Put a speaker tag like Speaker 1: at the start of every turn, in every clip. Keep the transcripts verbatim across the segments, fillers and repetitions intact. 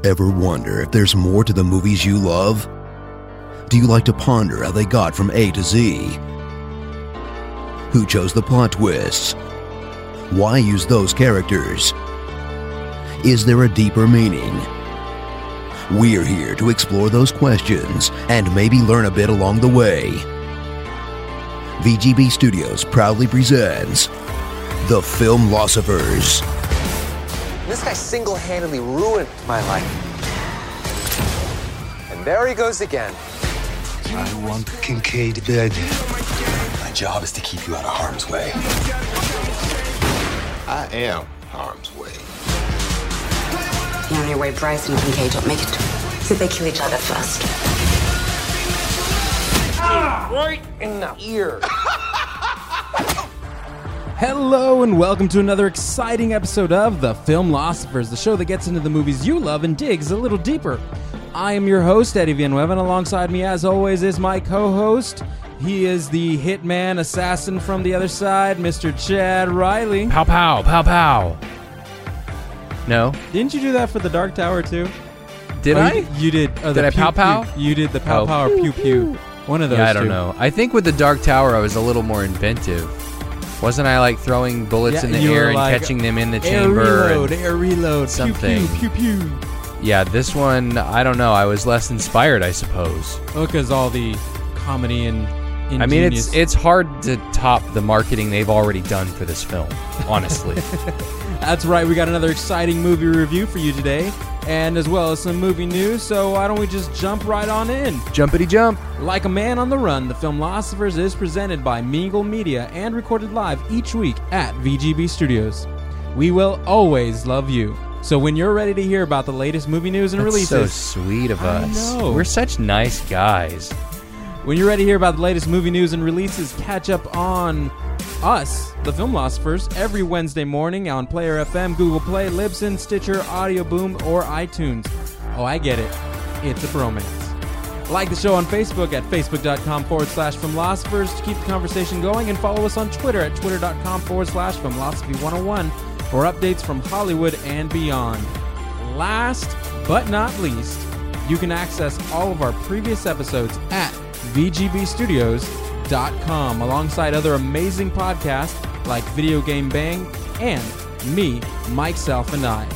Speaker 1: Ever wonder if there's more to the movies you love? Do you like to ponder how they got from A to Z? Who chose the plot twists? Why use those characters? Is there a deeper meaning? We're here to explore those questions and maybe learn a bit along the way. V G B Studios proudly presents The Filmlosophers.
Speaker 2: This guy single-handedly ruined my life. And there he goes again.
Speaker 3: I want Kincaid dead.
Speaker 4: My job is to keep you out of harm's way. I am harm's way.
Speaker 5: The only way Bryce and Kincaid don't make it is if they kill each other first.
Speaker 2: Ah, right in the ear.
Speaker 6: Hello and welcome to another exciting episode of The Filmlosophers, the show that gets into the movies you love and digs a little deeper. I am your host, Eddie Villanueva, and alongside me, as always, is my co-host. He is the hitman assassin from the other side, Mister Chad Riley.
Speaker 7: Pow pow, pow pow. No?
Speaker 6: Didn't you do that for the Dark Tower too?
Speaker 7: Did
Speaker 6: oh,
Speaker 7: I?
Speaker 6: You, you did. Oh,
Speaker 7: did
Speaker 6: the
Speaker 7: I
Speaker 6: pew,
Speaker 7: pow pow?
Speaker 6: Pew. You did the pow
Speaker 7: oh.
Speaker 6: pow or pew pew. One of those
Speaker 7: Yeah, I don't
Speaker 6: two.
Speaker 7: know. I think with the Dark Tower, I was a little more inventive. Wasn't I like throwing bullets
Speaker 6: Yeah,
Speaker 7: in the
Speaker 6: you
Speaker 7: air
Speaker 6: were
Speaker 7: and
Speaker 6: like,
Speaker 7: catching them in the
Speaker 6: Air
Speaker 7: chamber?
Speaker 6: reload,
Speaker 7: and
Speaker 6: air reload,
Speaker 7: something.
Speaker 6: Pew, pew, pew, pew.
Speaker 7: Yeah, this one, I don't know. I was less inspired, I suppose.
Speaker 6: Oh, because all the comedy and ingenious.
Speaker 7: I mean, it's it's hard to top the marketing they've already done for this film, honestly.
Speaker 6: That's right. We got another exciting movie review for you today, and as well as some movie news, so why don't we just jump right on in?
Speaker 7: Jumpity jump.
Speaker 6: Like a Man on the Run, The Filmlosophers is presented by Mingle Media and recorded live each week at V G B Studios. We will always love you. So when you're ready to hear about the latest movie news and
Speaker 7: That's
Speaker 6: releases...
Speaker 7: so sweet of
Speaker 6: I
Speaker 7: us.
Speaker 6: know.
Speaker 7: We're such nice guys.
Speaker 6: When you're ready to hear about the latest movie news and releases, catch up on us, The Filmlosophers, every Wednesday morning on Player F M, Google Play, Libsyn, Stitcher, Audio Boom, or iTunes. Oh, I get it. It's a bromance. Like the show on Facebook at facebook.com forward slash Filmlosophers to keep the conversation going, and follow us on Twitter at twitter.com forward slash Filmlosophy101 for updates from Hollywood and beyond. Last but not least, you can access all of our previous episodes at v g b studios dot com alongside other amazing podcasts like Video Game Bang and me, Mike Self, and I.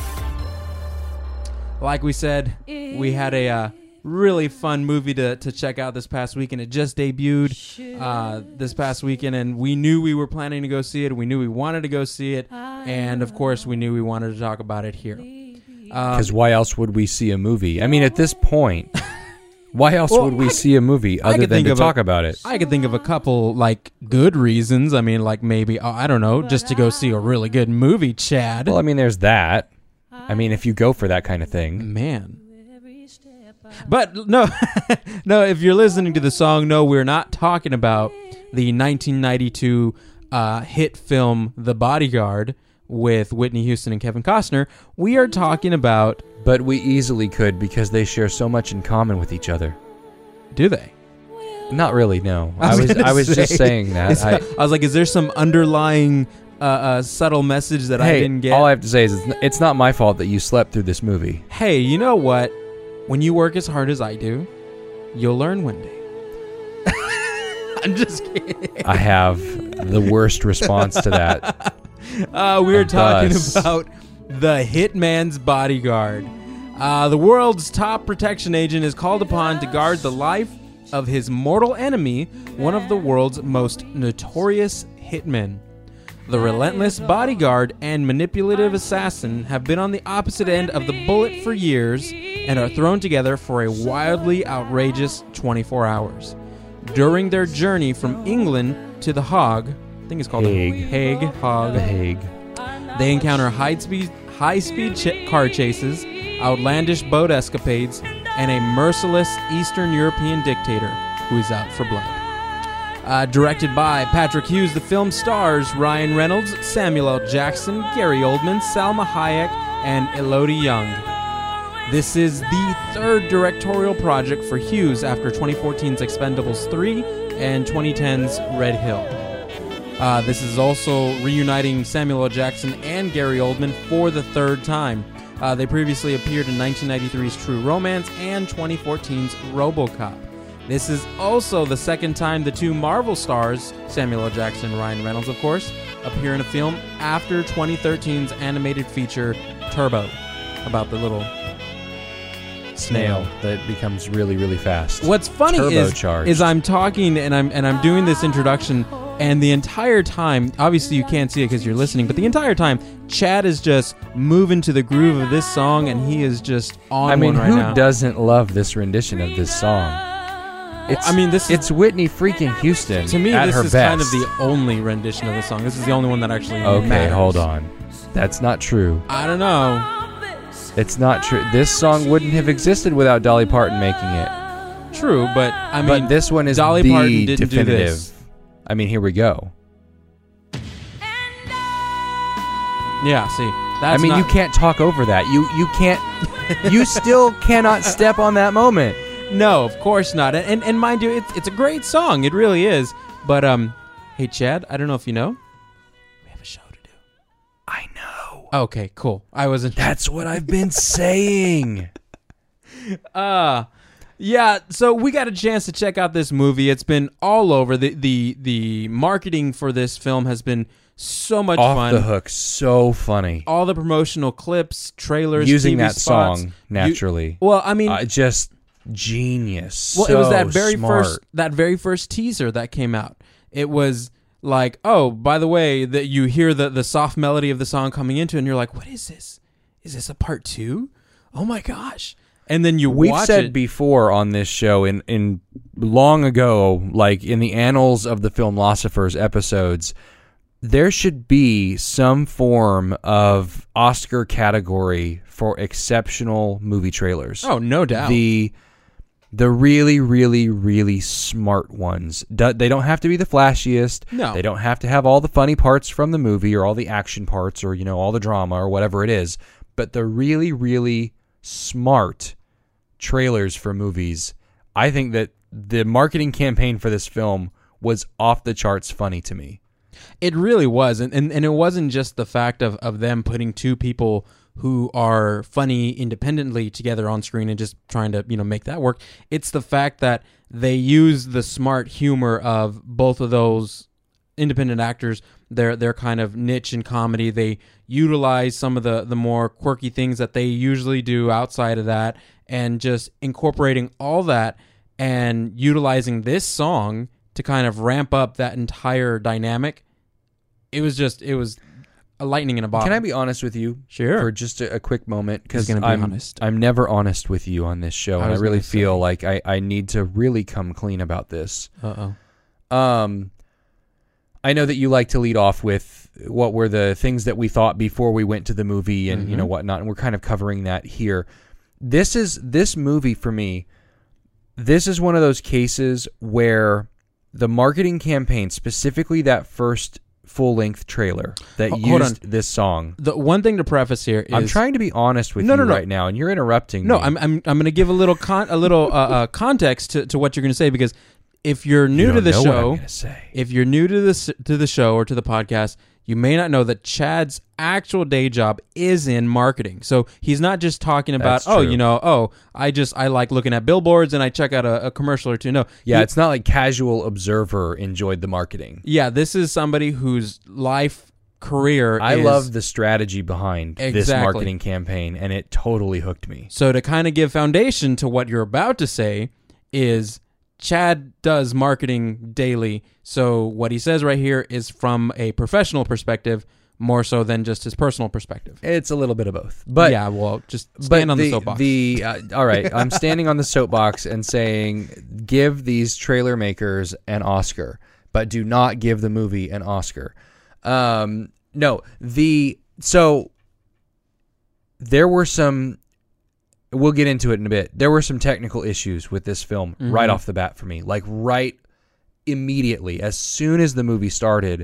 Speaker 6: Like we said, we had a uh, really fun movie to, to check out this past weekend. It just debuted uh, this past weekend, and we knew we were planning to go see it. We knew we wanted to go see it, and of course, we knew we wanted to talk about it here.
Speaker 7: Because um, why else would we see a movie? I mean, at this point, why else
Speaker 6: well,
Speaker 7: would we
Speaker 6: I,
Speaker 7: see a movie other than to talk
Speaker 6: a,
Speaker 7: about it?
Speaker 6: I could think of a couple, like, good reasons. I mean, like, maybe, oh, I don't know, just to go see a really good movie, Chad.
Speaker 7: Well, I mean, there's that. I mean, if you go for that kind of thing.
Speaker 6: Man. But, no, no, if you're listening to the song, no, we're not talking about the nineteen ninety-two uh, hit film The Bodyguard with Whitney Houston and Kevin Costner. We are talking about...
Speaker 7: But we easily could, because they share so much in common with each other.
Speaker 6: Do they?
Speaker 7: Not really, no.
Speaker 6: I was,
Speaker 7: I was, I was
Speaker 6: say,
Speaker 7: just saying that.
Speaker 6: I, I was like, is there some underlying uh, uh, subtle message that
Speaker 7: hey,
Speaker 6: I didn't get?
Speaker 7: All I have to say is it's, it's not my fault that you slept through this movie.
Speaker 6: Hey, you know what? When you work as hard as I do, you'll learn one day. I'm just kidding.
Speaker 7: I have the worst response to that.
Speaker 6: Uh, we were talking
Speaker 7: Thus.
Speaker 6: about The Hitman's Bodyguard. Uh, the world's top protection agent is called upon to guard the life of his mortal enemy, one of the world's most notorious hitmen. The relentless bodyguard and manipulative assassin have been on the opposite end of the bullet for years and are thrown together for a wildly outrageous twenty-four hours. During their journey from England to The Hague, I think it's called
Speaker 7: Hague.
Speaker 6: The Hague, Hague.
Speaker 7: The Hague.
Speaker 6: They encounter high-speed, high-speed ch- car chases, outlandish boat escapades, and a merciless Eastern European dictator who is out for blood. Uh, directed by Patrick Hughes, the film stars Ryan Reynolds, Samuel L. Jackson, Gary Oldman, Salma Hayek, and Elodie Young. This is the third directorial project for Hughes after twenty fourteen's Expendables three and twenty ten's Red Hill. Uh, this is also reuniting Samuel L. Jackson and Gary Oldman for the third time. Uh, they previously appeared in nineteen ninety-three's True Romance and twenty fourteen's RoboCop. This is also the second time the two Marvel stars, Samuel L. Jackson and Ryan Reynolds, of course, appear in a film after twenty thirteen's animated feature Turbo, about the little snail
Speaker 7: that becomes really, really fast.
Speaker 6: What's funny is,
Speaker 7: Turbocharged.
Speaker 6: is I'm talking and I'm and I'm doing this introduction, and the entire time, obviously you can't see it because you're listening, but the entire time, Chad is just moving to the groove of this song, and he is just on
Speaker 7: I mean,
Speaker 6: one right
Speaker 7: who
Speaker 6: now.
Speaker 7: doesn't love this rendition of this song? It's,
Speaker 6: I mean, this is-
Speaker 7: it's Whitney freaking Houston.
Speaker 6: To me,
Speaker 7: at
Speaker 6: this
Speaker 7: her
Speaker 6: is
Speaker 7: best.
Speaker 6: kind of the only rendition of the song. This is the only one that actually
Speaker 7: Okay,
Speaker 6: matters.
Speaker 7: hold on. That's not true.
Speaker 6: I don't know.
Speaker 7: It's not true. This song wouldn't have existed without Dolly Parton making it.
Speaker 6: True, but I mean,
Speaker 7: but this one is
Speaker 6: Dolly
Speaker 7: the
Speaker 6: Parton didn't
Speaker 7: definitive.
Speaker 6: do this.
Speaker 7: I mean, here we go.
Speaker 6: Yeah, see,
Speaker 7: I
Speaker 6: that's
Speaker 7: mean,
Speaker 6: not,
Speaker 7: you can't talk over that. You you can't. You still cannot step on that moment.
Speaker 6: No, of course not. And and, and mind you, it's it's a great song. It really is. But um, hey Chad, I don't know if you know, we have a show to do.
Speaker 7: I know.
Speaker 6: Okay, cool. I wasn't.
Speaker 7: That's what I've been saying.
Speaker 6: Uh yeah, so we got a chance to check out this movie. It's been all over. The the the marketing for this film has been so much
Speaker 7: Off
Speaker 6: fun.
Speaker 7: the hook, so funny.
Speaker 6: All the promotional clips, trailers,
Speaker 7: Using
Speaker 6: T V
Speaker 7: that
Speaker 6: spots.
Speaker 7: song naturally.
Speaker 6: You- well, I mean,
Speaker 7: uh, just genius.
Speaker 6: well, it was
Speaker 7: So
Speaker 6: that very
Speaker 7: smart.
Speaker 6: first that very first teaser that came out. It was like, oh, by the way, that you hear the the soft melody of the song coming into, it and you're like, what is this? Is this a part two? Oh my gosh! And then you
Speaker 7: We've
Speaker 6: watch
Speaker 7: said
Speaker 6: it.
Speaker 7: before on this show in, in long ago, like in the annals of the Filmlosophers episodes, there should be some form of Oscar category for exceptional movie trailers.
Speaker 6: Oh, no doubt.
Speaker 7: The the really, really, really smart ones. Do- They don't have to be the flashiest.
Speaker 6: No.
Speaker 7: They don't have to have all the funny parts from the movie or all the action parts or, you know, all the drama or whatever it is. But the really, really smart trailers for movies. I think that the marketing campaign for this film was off the charts funny to me.
Speaker 6: It really was, and, and and it wasn't just the fact of, of them putting two people who are funny independently together on screen and just trying to, you know, make that work. It's the fact that they use the smart humor of both of those independent actors, their their kind of niche in comedy. They utilize some of the, the more quirky things that they usually do outside of that, and just incorporating all that and utilizing this song to kind of ramp up that entire dynamic. It was just, it was a lightning in a bottle.
Speaker 7: Can I be honest with you?
Speaker 6: Sure.
Speaker 7: For just a, a quick moment, because
Speaker 6: He's gonna be
Speaker 7: I'm
Speaker 6: honest.
Speaker 7: I'm never honest with you on this show,
Speaker 6: I
Speaker 7: and I
Speaker 6: was
Speaker 7: really
Speaker 6: gonna say.
Speaker 7: feel like I, I need to really come clean about this.
Speaker 6: Uh-oh.
Speaker 7: Um, I know that you like to lead off with what were the things that we thought before we went to the movie, and you know whatnot, and we're kind of covering that here. This is this movie for me. This is one of those cases where the marketing campaign, specifically that first full-length trailer that
Speaker 6: Ho- hold
Speaker 7: used this song.
Speaker 6: The one thing to preface here is
Speaker 7: I'm trying to be honest with
Speaker 6: No,
Speaker 7: you
Speaker 6: no, no.
Speaker 7: right now, and you're interrupting
Speaker 6: No,
Speaker 7: me.
Speaker 6: I'm I'm I'm going to give a little con- a little uh, uh, context to, to what you're going to say, because if you're new
Speaker 7: You
Speaker 6: to
Speaker 7: don't
Speaker 6: the
Speaker 7: know what I'm
Speaker 6: show,
Speaker 7: gonna say.
Speaker 6: if you're new to this to the show or to the podcast, you may not know that Chad's actual day job is in marketing. So he's not just talking about,
Speaker 7: That's
Speaker 6: oh,
Speaker 7: true.
Speaker 6: you know, oh, I just I like looking at billboards and I check out a, a commercial or two. No,
Speaker 7: Yeah,
Speaker 6: he-
Speaker 7: it's not like casual observer enjoyed the marketing.
Speaker 6: yeah, this is somebody whose life career
Speaker 7: I
Speaker 6: is,
Speaker 7: love the strategy behind this
Speaker 6: Exactly.
Speaker 7: marketing campaign, and it totally hooked me.
Speaker 6: So to kind of give foundation to what you're about to say is Chad does marketing daily. So what he says right here is from a professional perspective more so than just his personal perspective.
Speaker 7: It's a little bit of both. But
Speaker 6: yeah, well, just
Speaker 7: but
Speaker 6: stand on the, soapbox.
Speaker 7: The, uh, all right, I'm standing on the soapbox and saying give these trailer makers an Oscar, but do not give the movie an Oscar. Um, no, the so there were some. We'll get into it in a bit. There were some technical issues with this film
Speaker 6: Mm-hmm.
Speaker 7: right off the bat for me. Like right immediately, as soon as the movie started,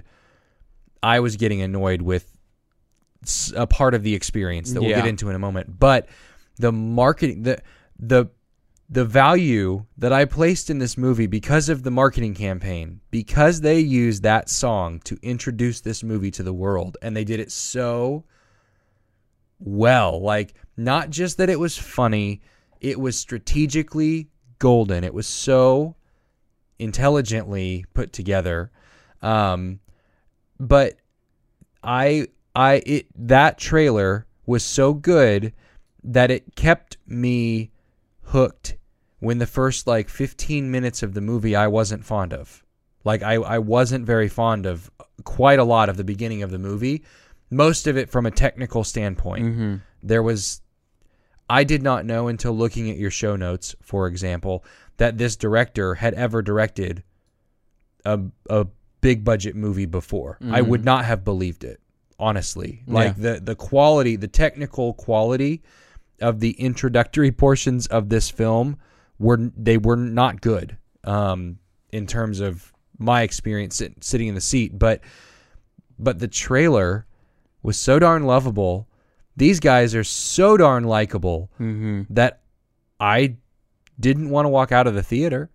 Speaker 7: I was getting annoyed with s- a part of the experience that we'll
Speaker 6: Yeah.
Speaker 7: get into in a moment. But the marketing, the the the value that I placed in this movie because of the marketing campaign, because they used that song to introduce this movie to the world, and they did it so well. Like Not just that it was funny, it was strategically golden. It was so intelligently put together. Um, but I, I, it, that trailer was so good that it kept me hooked when the first like fifteen minutes of the movie I wasn't fond of. Like I, I wasn't very fond of quite a lot of the beginning of the movie. Most of it from a technical standpoint.
Speaker 6: Mm-hmm.
Speaker 7: There was, I did not know until looking at your show notes, for example, that this director had ever directed a a big budget movie before. Mm-hmm. I would not have believed it, honestly. Like
Speaker 6: Yeah.
Speaker 7: the the quality, the technical quality of the introductory portions of this film were they were not good um, in terms of my experience sit, sitting in the seat, but but the trailer was so darn lovable. These guys are so darn likable
Speaker 6: Mm-hmm.
Speaker 7: that I didn't want to walk out of the theater.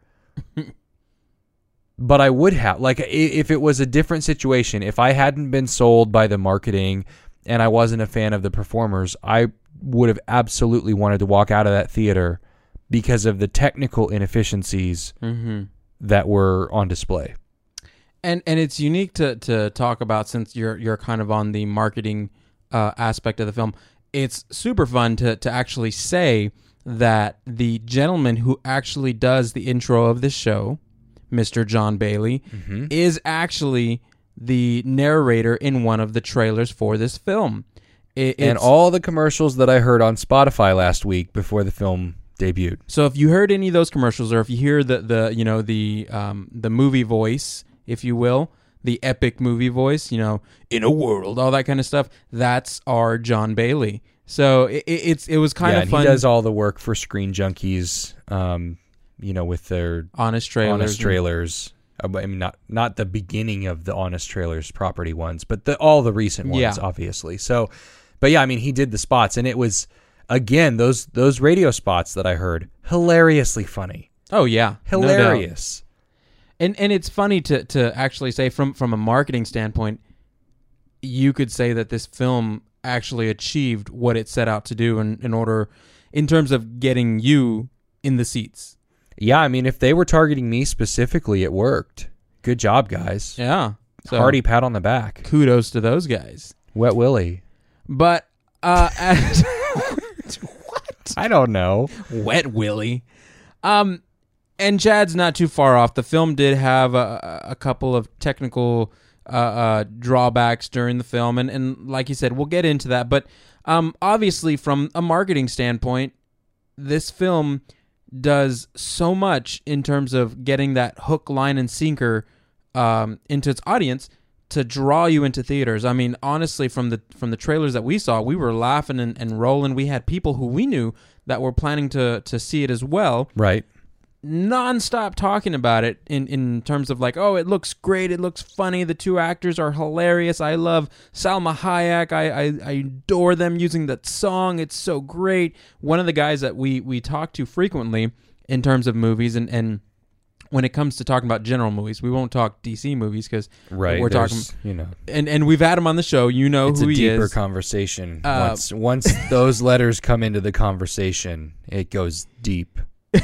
Speaker 7: But I would have. Like, i- if it was a different situation, if I hadn't been sold by the marketing and I wasn't a fan of the performers, I would have absolutely wanted to walk out of that theater because of the technical inefficiencies
Speaker 6: Mm-hmm.
Speaker 7: that were on display.
Speaker 6: And and it's unique to to talk about since you're you're kind of on the marketing uh, aspect of the film. It's super fun to to actually say that the gentleman who actually does the intro of this show, Mister John Bailey,
Speaker 7: Mm-hmm.
Speaker 6: is actually the narrator in one of the trailers for this film. It,
Speaker 7: And
Speaker 6: it's-
Speaker 7: all the commercials that I heard on Spotify last week before the film debuted.
Speaker 6: So if you heard any of those commercials, or if you hear the, the you know the um, the movie voice, if you will, the epic movie voice, you know, in a world, all that kind of stuff, that's our John Bailey. So it, it, it's it was kind
Speaker 7: yeah,
Speaker 6: of
Speaker 7: and
Speaker 6: fun.
Speaker 7: he does all the work for Screen Junkies, um, you know, with their
Speaker 6: honest trailers,
Speaker 7: honest trailers. I mean, not not the beginning of the honest trailers property ones, but the all the recent ones,
Speaker 6: Yeah.
Speaker 7: obviously. So, but yeah, I mean, he did the spots, and it was again those those radio spots that I heard hilariously funny,
Speaker 6: Oh yeah, no doubt.
Speaker 7: hilarious.
Speaker 6: And and it's funny to to actually say from from a marketing standpoint, you could say that this film actually achieved what it set out to do in, in order in terms of getting you in the seats.
Speaker 7: Yeah, I mean, if they were targeting me specifically, it worked. Good job, guys.
Speaker 6: Yeah. So
Speaker 7: Hearty pat on the back.
Speaker 6: kudos to those guys.
Speaker 7: Wet Willie.
Speaker 6: But uh as
Speaker 7: I don't know.
Speaker 6: Wet Willie. Um and Chad's not too far off. The film did have a, a couple of technical uh, uh, drawbacks during the film, and, and like you said, we'll get into that. But um, obviously, from a marketing standpoint, this film does so much in terms of getting that hook, line, and sinker um, into its audience to draw you into theaters. I mean, honestly, from the from the trailers that we saw, we were laughing and, and rolling. We had people who we knew that were planning to to see it as well,
Speaker 7: Right.
Speaker 6: non-stop talking about it in, in terms of like, oh, it looks great, it looks funny, the two actors are hilarious, I love Salma Hayek, I, I, I adore them using that song, it's so great. One of the guys that we, we talk to frequently in terms of movies, and, and when it comes to talking about general movies, we won't talk D C movies because
Speaker 7: Right.
Speaker 6: we're talking,
Speaker 7: there's, you know,
Speaker 6: and, and we've had him on the show, you know
Speaker 7: it's
Speaker 6: who
Speaker 7: a
Speaker 6: he
Speaker 7: deeper
Speaker 6: is.
Speaker 7: conversation.
Speaker 6: Uh,
Speaker 7: once once those letters come into the conversation, it goes deep.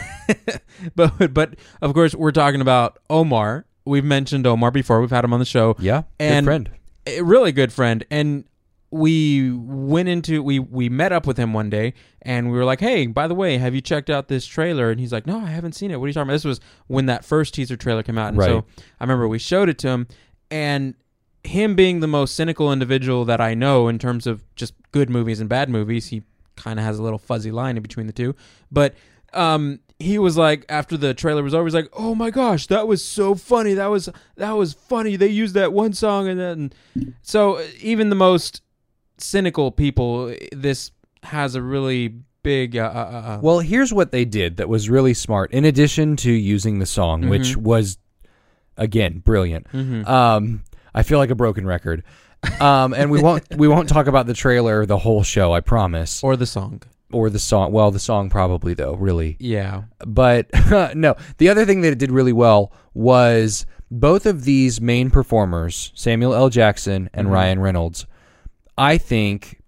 Speaker 6: but but of course we're talking about Omar. We've mentioned Omar before. We've had him on the show.
Speaker 7: Yeah,
Speaker 6: and
Speaker 7: good friend.
Speaker 6: A really good friend. And we went into we we met up with him one day, and we were like, "Hey, by the way, have you checked out this trailer?" And he's like, "No, I haven't seen it. What are you talking about?" This was when that first teaser trailer came out, and
Speaker 7: Right.
Speaker 6: so I remember we showed it to him, and him being the most cynical individual that I know in terms of just good movies and bad movies, he kind of has a little fuzzy line in between the two, but. Um, he was like, after the trailer was over, he's like, "Oh my gosh, that was so funny. That was that was funny. They used that one song and then." So even the most cynical people, this has a really big. Uh, uh, uh,
Speaker 7: Well, here's what they did that was really smart. In addition to using the song,
Speaker 6: Mm-hmm.
Speaker 7: which was again brilliant.
Speaker 6: Mhm.
Speaker 7: Um, I feel like a broken record. Um, and we won't we won't talk about the trailer the whole show, I promise.
Speaker 6: or the song.
Speaker 7: Or the song. Well, the song probably though, really.
Speaker 6: Yeah.
Speaker 7: But no, the other thing that it did really well was both of these main performers, Samuel L. Jackson and
Speaker 6: Mhm.
Speaker 7: Ryan Reynolds, I think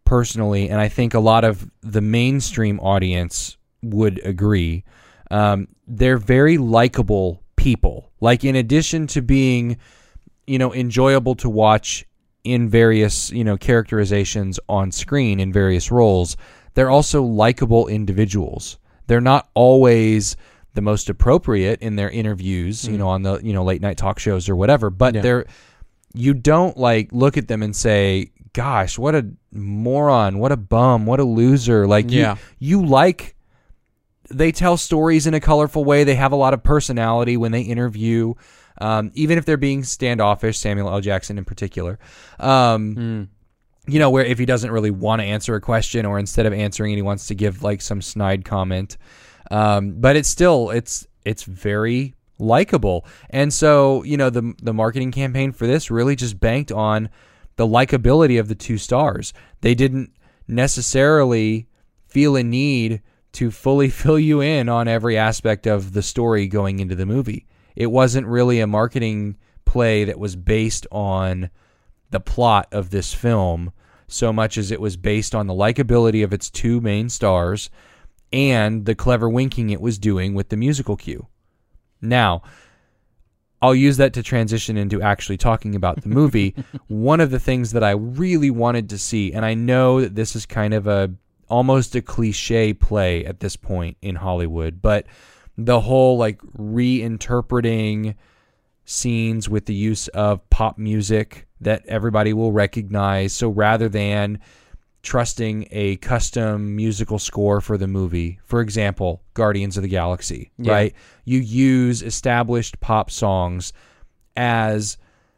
Speaker 7: personally, and I think a lot of the mainstream audience would agree. Um, they're very likable people. Like, in addition to being, you know, enjoyable to watch in various, you know, characterizations on screen in various roles, they're also likable individuals. They're not always the most appropriate in their interviews, mm. you know, on the, you know, late night talk shows or whatever, but yeah. they're, you don't like look at them and say, gosh, what a moron, what a bum, what a loser. Like, you, yeah. you like, they tell stories in a colorful way. They have a lot of personality when they interview, um, even if they're being standoffish, Samuel L. Jackson in particular. Um, mm. You know, where if he doesn't really want to answer a question, or instead of answering it, he wants to give like some snide comment. Um, but it's still, it's it's very likable. And so, you know, the the marketing campaign for this really just banked on the likability of the two stars. They didn't necessarily feel a need to fully fill you in on every aspect of the story going into the movie. It wasn't really a marketing play that was based on the plot of this film so much as it was based on the likability of its two main stars and the clever winking it was doing with the musical cue. Now, I'll use that to transition into actually talking about the movie. One of the things that I really wanted to see, and I know that this is kind of a almost a cliche play at this point in Hollywood, but the whole like reinterpreting scenes with the use of pop music that everybody will recognize. So rather than trusting a custom musical score for the movie, for example, Guardians of the Galaxy, yeah. right? You use established pop songs as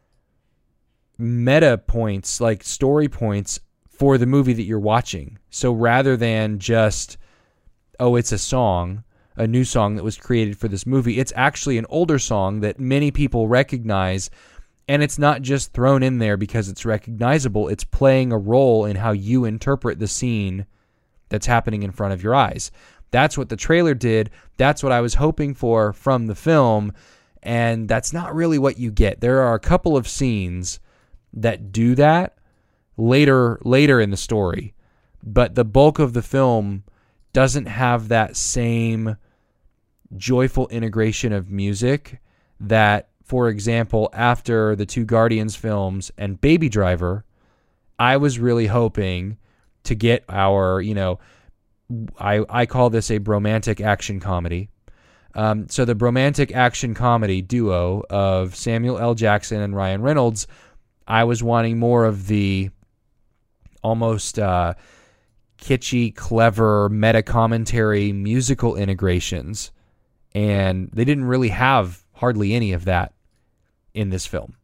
Speaker 7: meta points, like story points for the movie that you're watching. So rather than just, oh, it's a song, a new song that was created for this movie, it's actually an older song that many people recognize. And it's not just thrown in there because it's recognizable. It's playing a role in how you interpret the scene that's happening in front of your eyes. That's what the trailer did. That's what I was hoping for from the film. And that's not really what you get. There are a couple of scenes that do that later, later in the story. But the bulk of the film doesn't have that same joyful integration of music that, for example, after the two Guardians films and Baby Driver, I was really hoping to get our, you know, I, I call this a bromantic action comedy. Um, so the bromantic action comedy duo of Samuel L. Jackson and Ryan Reynolds, I was wanting more of the almost uh, kitschy, clever, meta-commentary musical integrations. And they didn't really have hardly any of that in this film.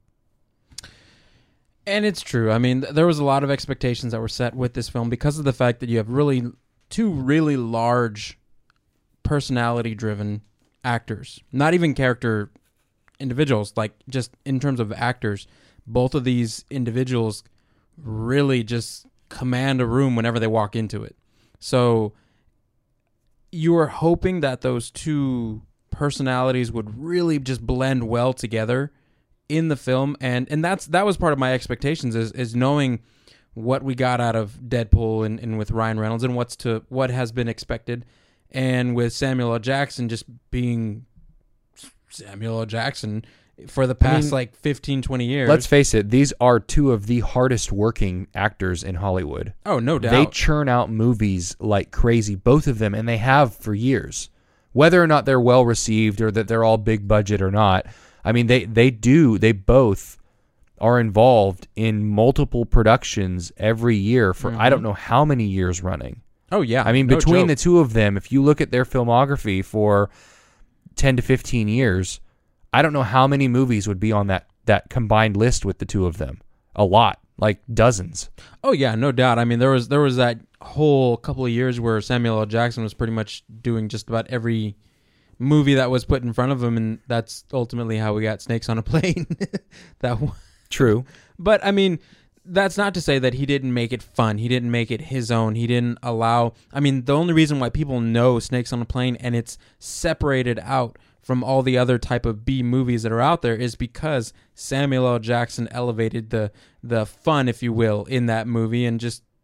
Speaker 6: And it's true. I mean, there was a lot of expectations that were set with this film because of the fact that you have really two really large personality-driven actors. Not even character individuals, like just in terms of actors. Both of these individuals really just command a room whenever they walk into it. So you were hoping that those two personalities would really just blend well together in the film, and and that's that was part of my expectations is is knowing what we got out of Deadpool and, and with Ryan Reynolds and what's to what has been expected, and with Samuel L. Jackson just being Samuel L. Jackson for the past I mean, like fifteen, twenty years.
Speaker 7: Let's face it, these are two of the hardest working actors in Hollywood.
Speaker 6: Oh, no doubt.
Speaker 7: They churn out movies like crazy, both of them, and they have for years. Whether or not they're well received or that they're all big budget or not, I mean, they, they do, they both are involved in multiple productions every year for mm-hmm. I don't know how many years running.
Speaker 6: Oh, yeah.
Speaker 7: I mean,
Speaker 6: no
Speaker 7: between
Speaker 6: joke.
Speaker 7: the two of them, if you look at their filmography for ten to fifteen years, I don't know how many movies would be on that, that combined list with the two of them. A lot, like dozens.
Speaker 6: Oh, yeah, no doubt. I mean, there was there was that whole couple of years where Samuel L. Jackson was pretty much doing just about every movie that was put in front of him, and that's ultimately how we got Snakes on a Plane. that one.
Speaker 7: True.
Speaker 6: But, I mean, that's not to say that he didn't make it fun. He didn't make it his own. He didn't allow... I mean, the only reason why people know Snakes on a Plane and it's separated out from all the other type of B movies that are out there is because Samuel L. Jackson elevated the the fun, if you will, in that movie and just,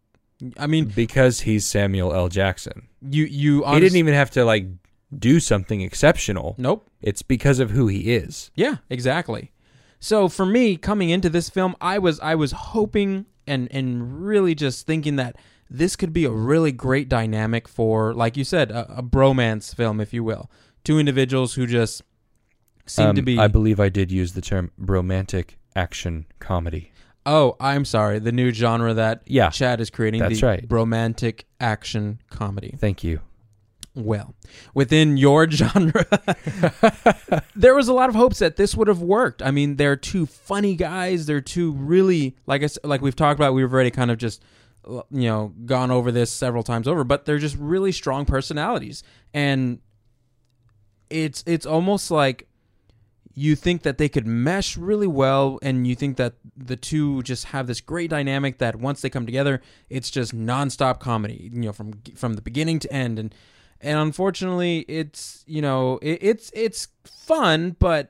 Speaker 6: I mean,
Speaker 7: because he's Samuel L. Jackson.
Speaker 6: you you honest-
Speaker 7: he didn't even have to like do something exceptional.
Speaker 6: Nope.
Speaker 7: It's because of who he is.
Speaker 6: Yeah, exactly. So for me, coming into this film, I was I was hoping and and really just thinking that this could be a really great dynamic for, like you said, a, a bromance film, if you will. Two individuals who just seem
Speaker 7: Um,
Speaker 6: to be...
Speaker 7: I believe I did use the term romantic action comedy.
Speaker 6: Oh, I'm sorry. The new genre that
Speaker 7: Yeah,
Speaker 6: Chad is creating.
Speaker 7: that's
Speaker 6: the
Speaker 7: right.
Speaker 6: Romantic action comedy.
Speaker 7: Thank you.
Speaker 6: Well, within your genre, there was a lot of hopes that this would have worked. I mean, they're two funny guys. They're two really, like I, s- like we've talked about, we've already kind of just, you know, gone over this several times over, but they're just really strong personalities. And it's it's almost like you think that they could mesh really well, and you think that the two just have this great dynamic that once they come together, it's just nonstop comedy, you know, from from the beginning to end. And and unfortunately, it's, you know, it, it's it's fun, but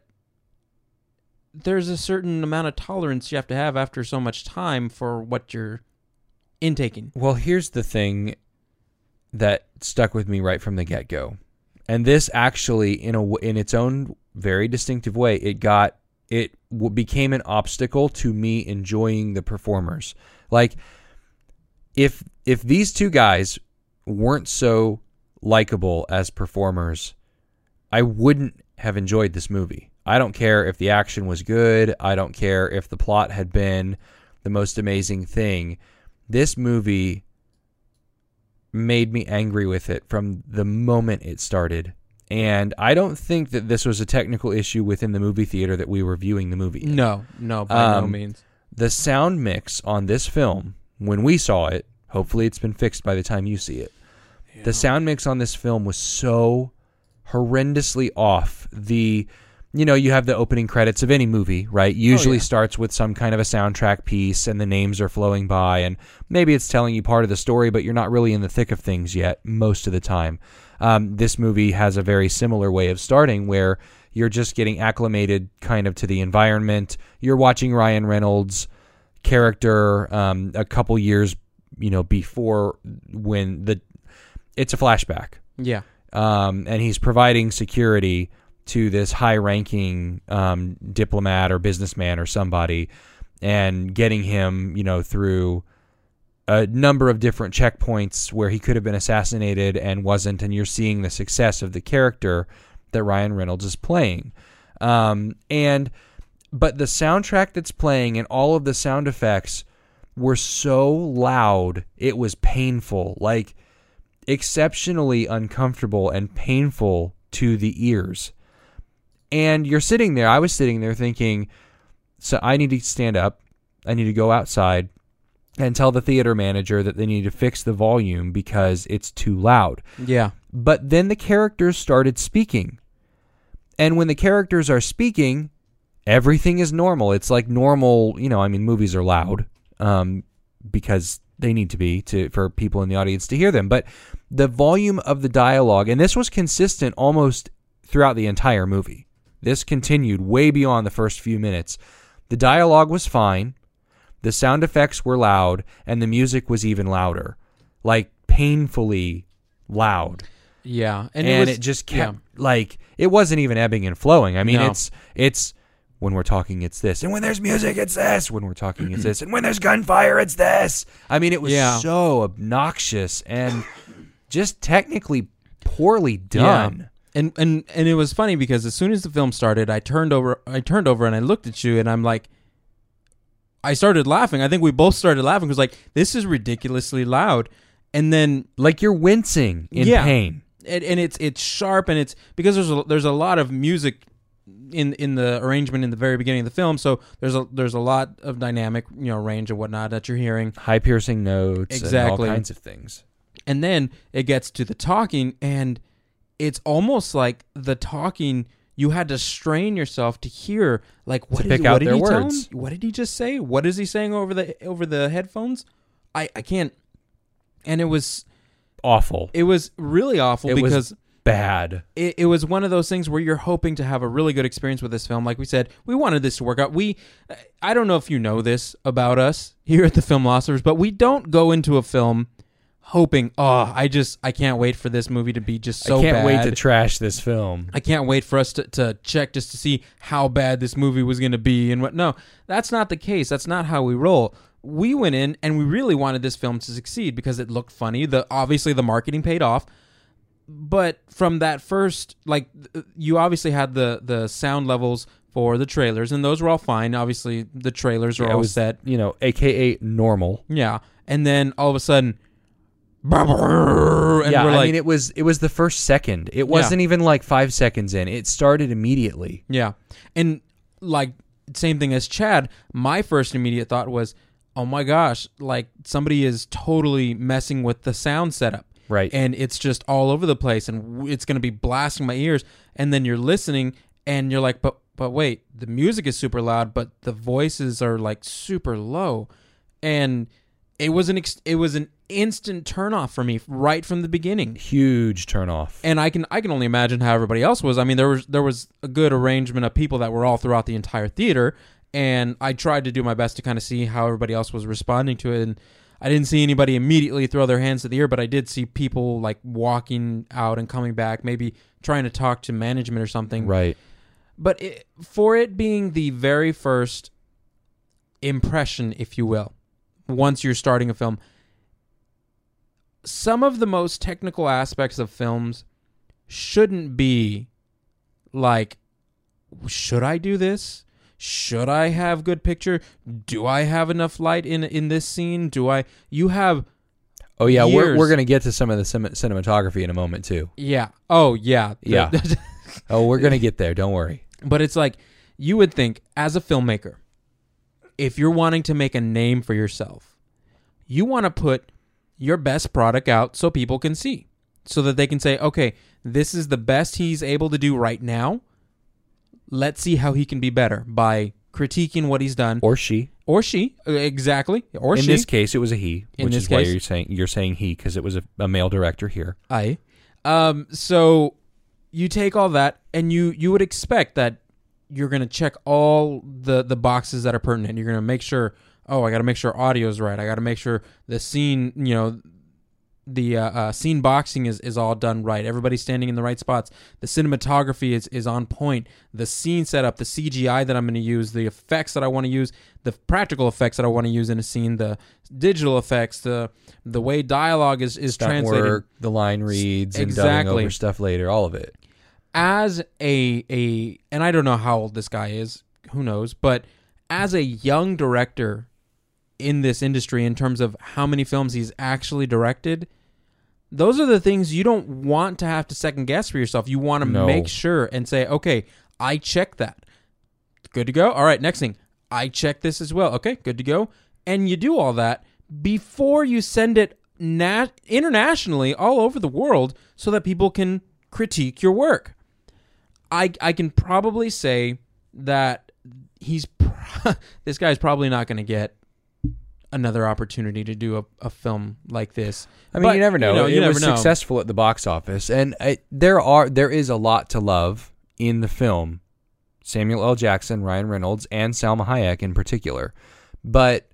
Speaker 6: there's a certain amount of tolerance you have to have after so much time for what you're intaking.
Speaker 7: Well, here's the thing that stuck with me right from the get-go. And this actually, in a w- in its own very distinctive way, it got it w- became an obstacle to me enjoying the performers. Like, if if these two guys weren't so likable as performers, I wouldn't have enjoyed this movie. I don't care if the action was good. I don't care if the plot had been the most amazing thing. This movie made me angry with it from the moment it started. And I don't think that this was a technical issue within the movie theater that we were viewing the movie in.
Speaker 6: No, no, by no
Speaker 7: Um,
Speaker 6: means.
Speaker 7: The sound mix on this film, when we saw it, hopefully it's been fixed by the time you see it. The sound mix on this film was so horrendously off. The, you know, you have the opening credits of any movie, right? Usually
Speaker 6: yeah.
Speaker 7: starts with some kind of a soundtrack piece and the names are flowing by, and maybe it's telling you part of the story, but you're not really in the thick of things yet most of the time. Um, this movie has a very similar way of starting where you're just getting acclimated kind of to the environment. You're watching Ryan Reynolds' character um, a couple years, you know, before when the it's a flashback.
Speaker 6: Yeah.
Speaker 7: Um, and he's providing security to this high-ranking um, diplomat or businessman or somebody, and getting him, you know, through a number of different checkpoints where he could have been assassinated and wasn't, and you're seeing the success of the character that Ryan Reynolds is playing. Um, and but the soundtrack that's playing and all of the sound effects were so loud, it was painful, like exceptionally uncomfortable and painful to the ears. And you're sitting there, I was sitting there thinking, so I need to stand up, I need to go outside and tell the theater manager that they need to fix the volume because it's too loud.
Speaker 6: Yeah.
Speaker 7: But then the characters started speaking. And when the characters are speaking, everything is normal. It's like normal, you know, I mean, movies are loud um, because they need to be to for people in the audience to hear them. But the volume of the dialogue, and this was consistent almost throughout the entire movie. This continued way beyond the first few minutes. The dialogue was fine. The sound effects were loud, and the music was even louder, like painfully loud.
Speaker 6: Yeah, and,
Speaker 7: And,
Speaker 6: it, was,
Speaker 7: it just kept
Speaker 6: yeah.
Speaker 7: like it wasn't even ebbing and flowing. I mean,
Speaker 6: No.
Speaker 7: it's it's when we're talking, it's this, and when there's music, it's this. When we're talking, it's this, and when there's gunfire, it's this. I mean, it was
Speaker 6: Yeah.
Speaker 7: so obnoxious and just technically poorly done.
Speaker 6: Yeah. And and and it was funny because as soon as the film started, I turned over, I turned over, and I looked at you, and I'm like, I started laughing. I think we both started laughing because like this is ridiculously loud, and then
Speaker 7: Like you're wincing in
Speaker 6: Yeah.
Speaker 7: pain.
Speaker 6: and, and it's it's sharp, and it's because there's a, there's a lot of music in in the arrangement in the very beginning of the film, so there's a there's a lot of dynamic, you know, range and whatnot that you're hearing.
Speaker 7: High piercing notes,
Speaker 6: Exactly.
Speaker 7: and all kinds of things.
Speaker 6: And then it gets to the talking, and it's almost like the talking, you had to strain yourself to hear, like, what
Speaker 7: To
Speaker 6: did,
Speaker 7: pick
Speaker 6: what
Speaker 7: out
Speaker 6: did
Speaker 7: their
Speaker 6: he tell
Speaker 7: words.
Speaker 6: him? What did he just say? What is he saying over the over the headphones? I, I can't. And it was
Speaker 7: Awful.
Speaker 6: it was really awful
Speaker 7: It was-
Speaker 6: because
Speaker 7: bad.
Speaker 6: It, it was one of those things where you're hoping to have a really good experience with this film. Like we said, we wanted this to work out. We, I don't know if you know this about us here at the Film Philosophers, but we don't go into a film hoping, oh, I just, I can't wait for this movie to be just so
Speaker 7: I can't
Speaker 6: bad.
Speaker 7: wait to trash this film.
Speaker 6: I can't wait for us to, to check just to see how bad this movie was going to be and what. No, that's not the case. That's not how we roll. We went in and we really wanted this film to succeed because it looked funny. The obviously the marketing paid off. But from that first, like, you obviously had the, the sound levels for the trailers, and those were all fine. Obviously, the trailers are
Speaker 7: Yeah, it
Speaker 6: all
Speaker 7: was,
Speaker 6: set.
Speaker 7: You know, A K A normal.
Speaker 6: Yeah. And then all of a sudden, and
Speaker 7: yeah,
Speaker 6: we're
Speaker 7: I
Speaker 6: like,
Speaker 7: mean, it was it was the first second. It wasn't even like five seconds in. It started immediately.
Speaker 6: yeah. And like, same thing as Chad, my first immediate thought was, oh my gosh, like somebody is totally messing with the sound setup.
Speaker 7: Right.
Speaker 6: And it's just all over the place and it's going to be blasting my ears. And then you're listening and you're like, but but wait, the music is super loud, but the voices are like super low. And it was an ex- it was an instant turnoff for me right from the beginning.
Speaker 7: Huge turnoff.
Speaker 6: And I can I can only imagine how everybody else was. I mean, there was there was a good arrangement of people that were all throughout the entire theater, and I tried to do my best to kind of see how everybody else was responding to it. And I didn't see anybody immediately throw their hands to the ear, but I did see people like walking out and coming back, maybe trying to talk to management or something.
Speaker 7: Right.
Speaker 6: But it, for it being the very first impression, if you will, once you're starting a film, some of the most technical aspects of films shouldn't be like, should I do this? Should I have good picture? Do I have enough light in in this scene? Do I? You have.
Speaker 7: Oh yeah, we're
Speaker 6: years.
Speaker 7: we're gonna get to some of the cin- cinematography in a moment too.
Speaker 6: Yeah. Oh yeah.
Speaker 7: Yeah. Oh, we're gonna get there. Don't worry.
Speaker 6: But it's like, you would think as a filmmaker, if you're wanting to make a name for yourself, you want to put your best product out so people can see, so that they can say, okay, this is the best he's able to do right now. Let's see how he can be better by critiquing what he's done.
Speaker 7: Or she.
Speaker 6: Or she, exactly. Or
Speaker 7: in
Speaker 6: she.
Speaker 7: In this case, it was a he,
Speaker 6: In
Speaker 7: which
Speaker 6: this
Speaker 7: is why
Speaker 6: case-
Speaker 7: you're saying you're saying he because it was a, a male director here.
Speaker 6: I. Um. So you take all that, and you you would expect that you're going to check all the the boxes that are pertinent. You're going to make sure. Oh, I got to make sure audio's right. I got to make sure the scene, you know, the uh, uh, scene boxing is, is all done right. Everybody's standing in the right spots. The cinematography is, is on point. The scene setup, the C G I that I'm going to use, the effects that I want to use, the practical effects that I want to use in a scene, the digital effects, the the way dialogue is, is
Speaker 7: Stunt
Speaker 6: translated.
Speaker 7: work, the line reads, and
Speaker 6: Exactly.
Speaker 7: dubbing over stuff later, all of it.
Speaker 6: As a a and I don't know how old this guy is, who knows, but as a young director in this industry, in terms of how many films he's actually directed, those are the things you don't want to have to second guess for yourself. You want to
Speaker 7: No.
Speaker 6: make sure and say, okay, I checked that. Good to go. All right, next thing. I checked this as well. Okay, good to go. And you do all that before you send it nat- internationally all over the world so that people can critique your work. I I can probably say that he's pro- this guy's probably not going to get another opportunity to do a, a film like this.
Speaker 7: I mean,
Speaker 6: But,
Speaker 7: you never know.
Speaker 6: You know, you
Speaker 7: it
Speaker 6: never
Speaker 7: was
Speaker 6: know.
Speaker 7: successful at the box office, and I, there are there is a lot to love in the film. Samuel L. Jackson, Ryan Reynolds, and Salma Hayek in particular, but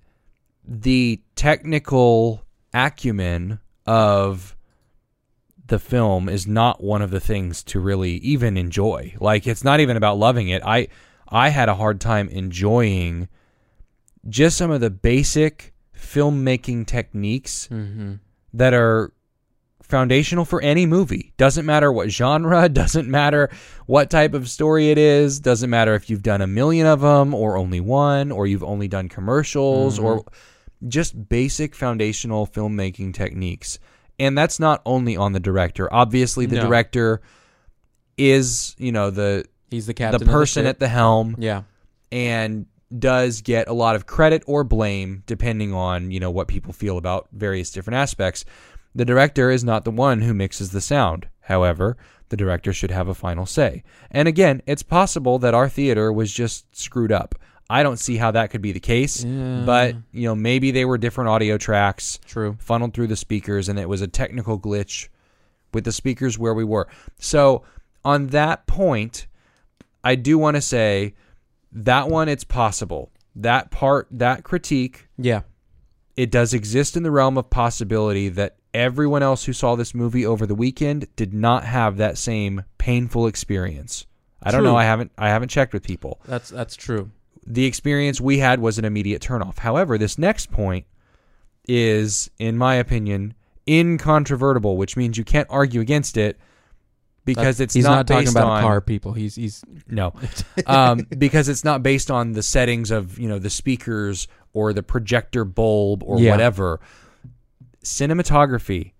Speaker 7: the technical acumen of the film is not one of the things to really even enjoy. Like, it's not even about loving it. I I had a hard time enjoying just some of the basic filmmaking techniques
Speaker 6: Mm-hmm.
Speaker 7: that are foundational for any movie. Doesn't matter what genre, doesn't matter what type of story it is, doesn't matter if you've done a million of them or only one, or you've only done commercials,
Speaker 6: Mm-hmm.
Speaker 7: or just basic foundational filmmaking techniques. And that's not only on the director. Obviously, the
Speaker 6: No.
Speaker 7: director is, you know, the
Speaker 6: He's the
Speaker 7: the
Speaker 6: captain.
Speaker 7: person
Speaker 6: of the
Speaker 7: at the helm,
Speaker 6: yeah.
Speaker 7: and does get a lot of credit or blame depending on, you know, what people feel about various different aspects. The director is not the one who mixes the sound. However, the director should have a final say. And again, it's possible that our theater was just screwed up. I don't see how that could be the case,
Speaker 6: Yeah.
Speaker 7: but, you know, maybe they were different audio tracks
Speaker 6: True.
Speaker 7: funneled through the speakers and it was a technical glitch with the speakers where we were. So on that point, I do want to say that one, it's possible. That part, that critique,
Speaker 6: Yeah.
Speaker 7: it does exist in the realm of possibility that everyone else who saw this movie over the weekend did not have that same painful experience. I don't
Speaker 6: True.
Speaker 7: know. I haven't I haven't checked with people.
Speaker 6: That's that's true.
Speaker 7: The experience we had was an immediate turnoff. However, this next point is, in my opinion, incontrovertible, which means you can't argue against it because
Speaker 6: That's-
Speaker 7: it's
Speaker 6: he's
Speaker 7: not,
Speaker 6: not, talking
Speaker 7: based
Speaker 6: about
Speaker 7: on
Speaker 6: a car, people. He's he's
Speaker 7: no, um, because it's not based on the settings of, you know, the speakers or the projector bulb or
Speaker 6: Yeah.
Speaker 7: whatever. Cinematography.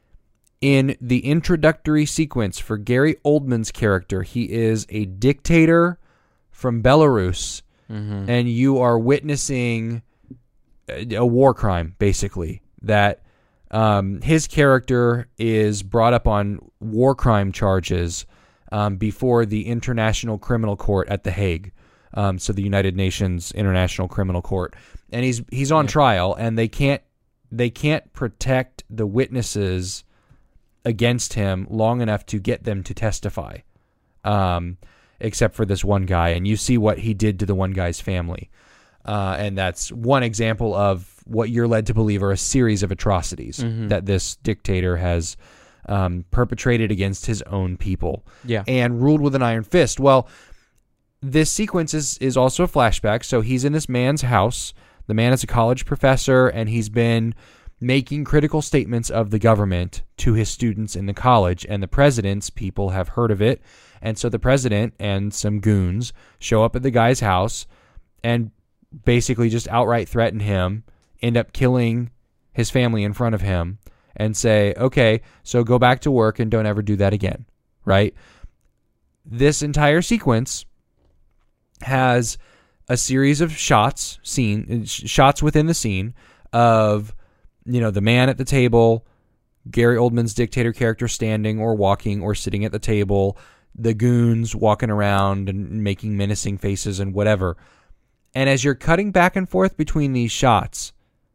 Speaker 7: In the introductory sequence for Gary Oldman's character, he is a dictator from Belarus,
Speaker 6: Mm-hmm.
Speaker 7: and you are witnessing a, a war crime, basically, that um, his character is brought up on war crime charges um, before the International Criminal Court at The Hague, um, so the United Nations International Criminal Court, and he's he's on
Speaker 6: Yeah.
Speaker 7: trial, and they can't they can't protect the witnesses against him long enough to get them to testify, um, except for this one guy, and you see what he did to the one guy's family, uh, and that's one example of what you're led to believe are a series of atrocities
Speaker 6: Mhm.
Speaker 7: that this dictator has um, perpetrated against his own people,
Speaker 6: Yeah.
Speaker 7: and ruled with an iron fist. Well, this sequence is is also a flashback. So he's in this man's house. The man is a college professor, and he's been making critical statements of the government to his students in the college, and the president's people have heard of it. And so the president and some goons show up at the guy's house and basically just outright threaten him, end up killing his family in front of him, and say, okay, so go back to work and don't ever do that again, right? This entire sequence has a series of shots, scene shots within the scene of, you know, the man at the table, Gary Oldman's dictator character standing or walking or sitting at the table, the goons walking around and making menacing faces and whatever. And as you're cutting back and forth between these shots,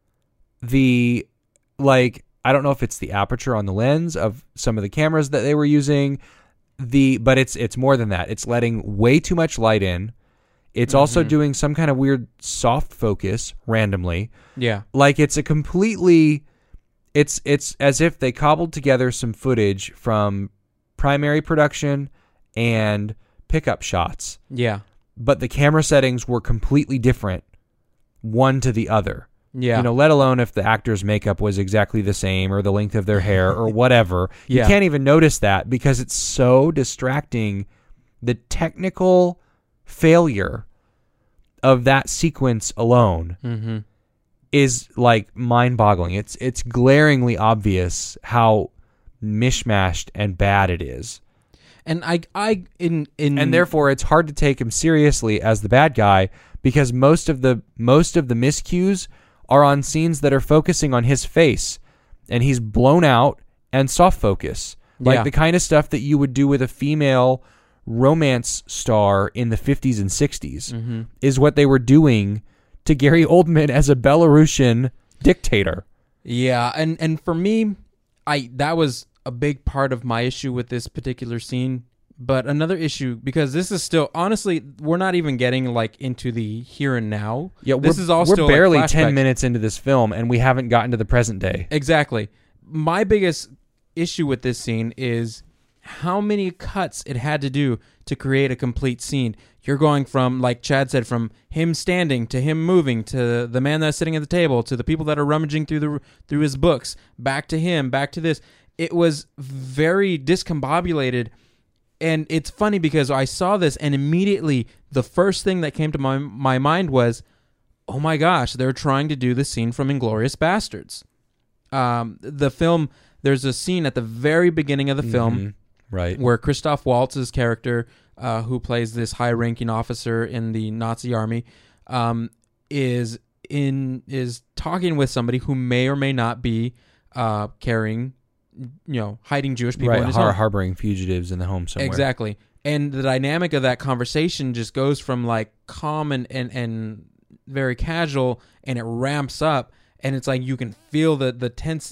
Speaker 7: the, like, I don't know if it's the aperture on the lens of some of the cameras that they were using, the but it's it's more than that. It's letting way too much light in. It's also doing some kind of weird soft focus randomly.
Speaker 6: Yeah.
Speaker 7: Like it's a completely, it's it's as if they cobbled together some footage from primary production and pickup shots,
Speaker 6: Yeah.
Speaker 7: but the camera settings were completely different, one to the other.
Speaker 6: Yeah.
Speaker 7: You know, let alone if the actor's makeup was exactly the same or the length of their hair or whatever.
Speaker 6: Yeah.
Speaker 7: You can't even notice that because it's so distracting. The technical failure of that sequence alone
Speaker 6: Mm-hmm.
Speaker 7: is like mind-boggling. It's it's glaringly obvious how mishmashed and bad it is.
Speaker 6: And I, I, in, in,
Speaker 7: And therefore it's hard to take him seriously as the bad guy because most of the most of the miscues are on scenes that are focusing on his face, and he's blown out and soft focus. Like
Speaker 6: Yeah.
Speaker 7: the kind of stuff that you would do with a female romance star in the fifties and sixties
Speaker 6: Mm-hmm.
Speaker 7: is what they were doing to Gary Oldman as a Belarusian dictator.
Speaker 6: Yeah, and and for me, I that was a big part of my issue with this particular scene. But another issue, because this is still, honestly, we're not even getting like into the here and now.
Speaker 7: Yeah,
Speaker 6: this
Speaker 7: we're,
Speaker 6: is all
Speaker 7: we're
Speaker 6: still
Speaker 7: barely
Speaker 6: like
Speaker 7: ten
Speaker 6: flashbacks.
Speaker 7: minutes into this film, and we haven't gotten to the present day.
Speaker 6: Exactly. My biggest issue with this scene is how many cuts it had to do to create a complete scene. You're going from, like Chad said, from him standing to him moving to the man that's sitting at the table to the people that are rummaging through the through his books, back to him, back to this. It was very discombobulated. And it's funny because I saw this and immediately the first thing that came to my my mind was, oh my gosh, they're trying to do the scene from Inglourious Bastards. Um, the film, there's a scene at the very beginning of the film
Speaker 7: Mhm. Right.
Speaker 6: where Christoph Waltz's character, uh, who plays this high-ranking officer in the Nazi army, um, is in is talking with somebody who may or may not be uh, carrying, you know, hiding Jewish people
Speaker 7: right,
Speaker 6: in his
Speaker 7: har-
Speaker 6: home.
Speaker 7: harboring fugitives in the home somewhere.
Speaker 6: Exactly. And the dynamic of that conversation just goes from like calm and, and, and very casual, and it ramps up, and it's like you can feel the, the tense,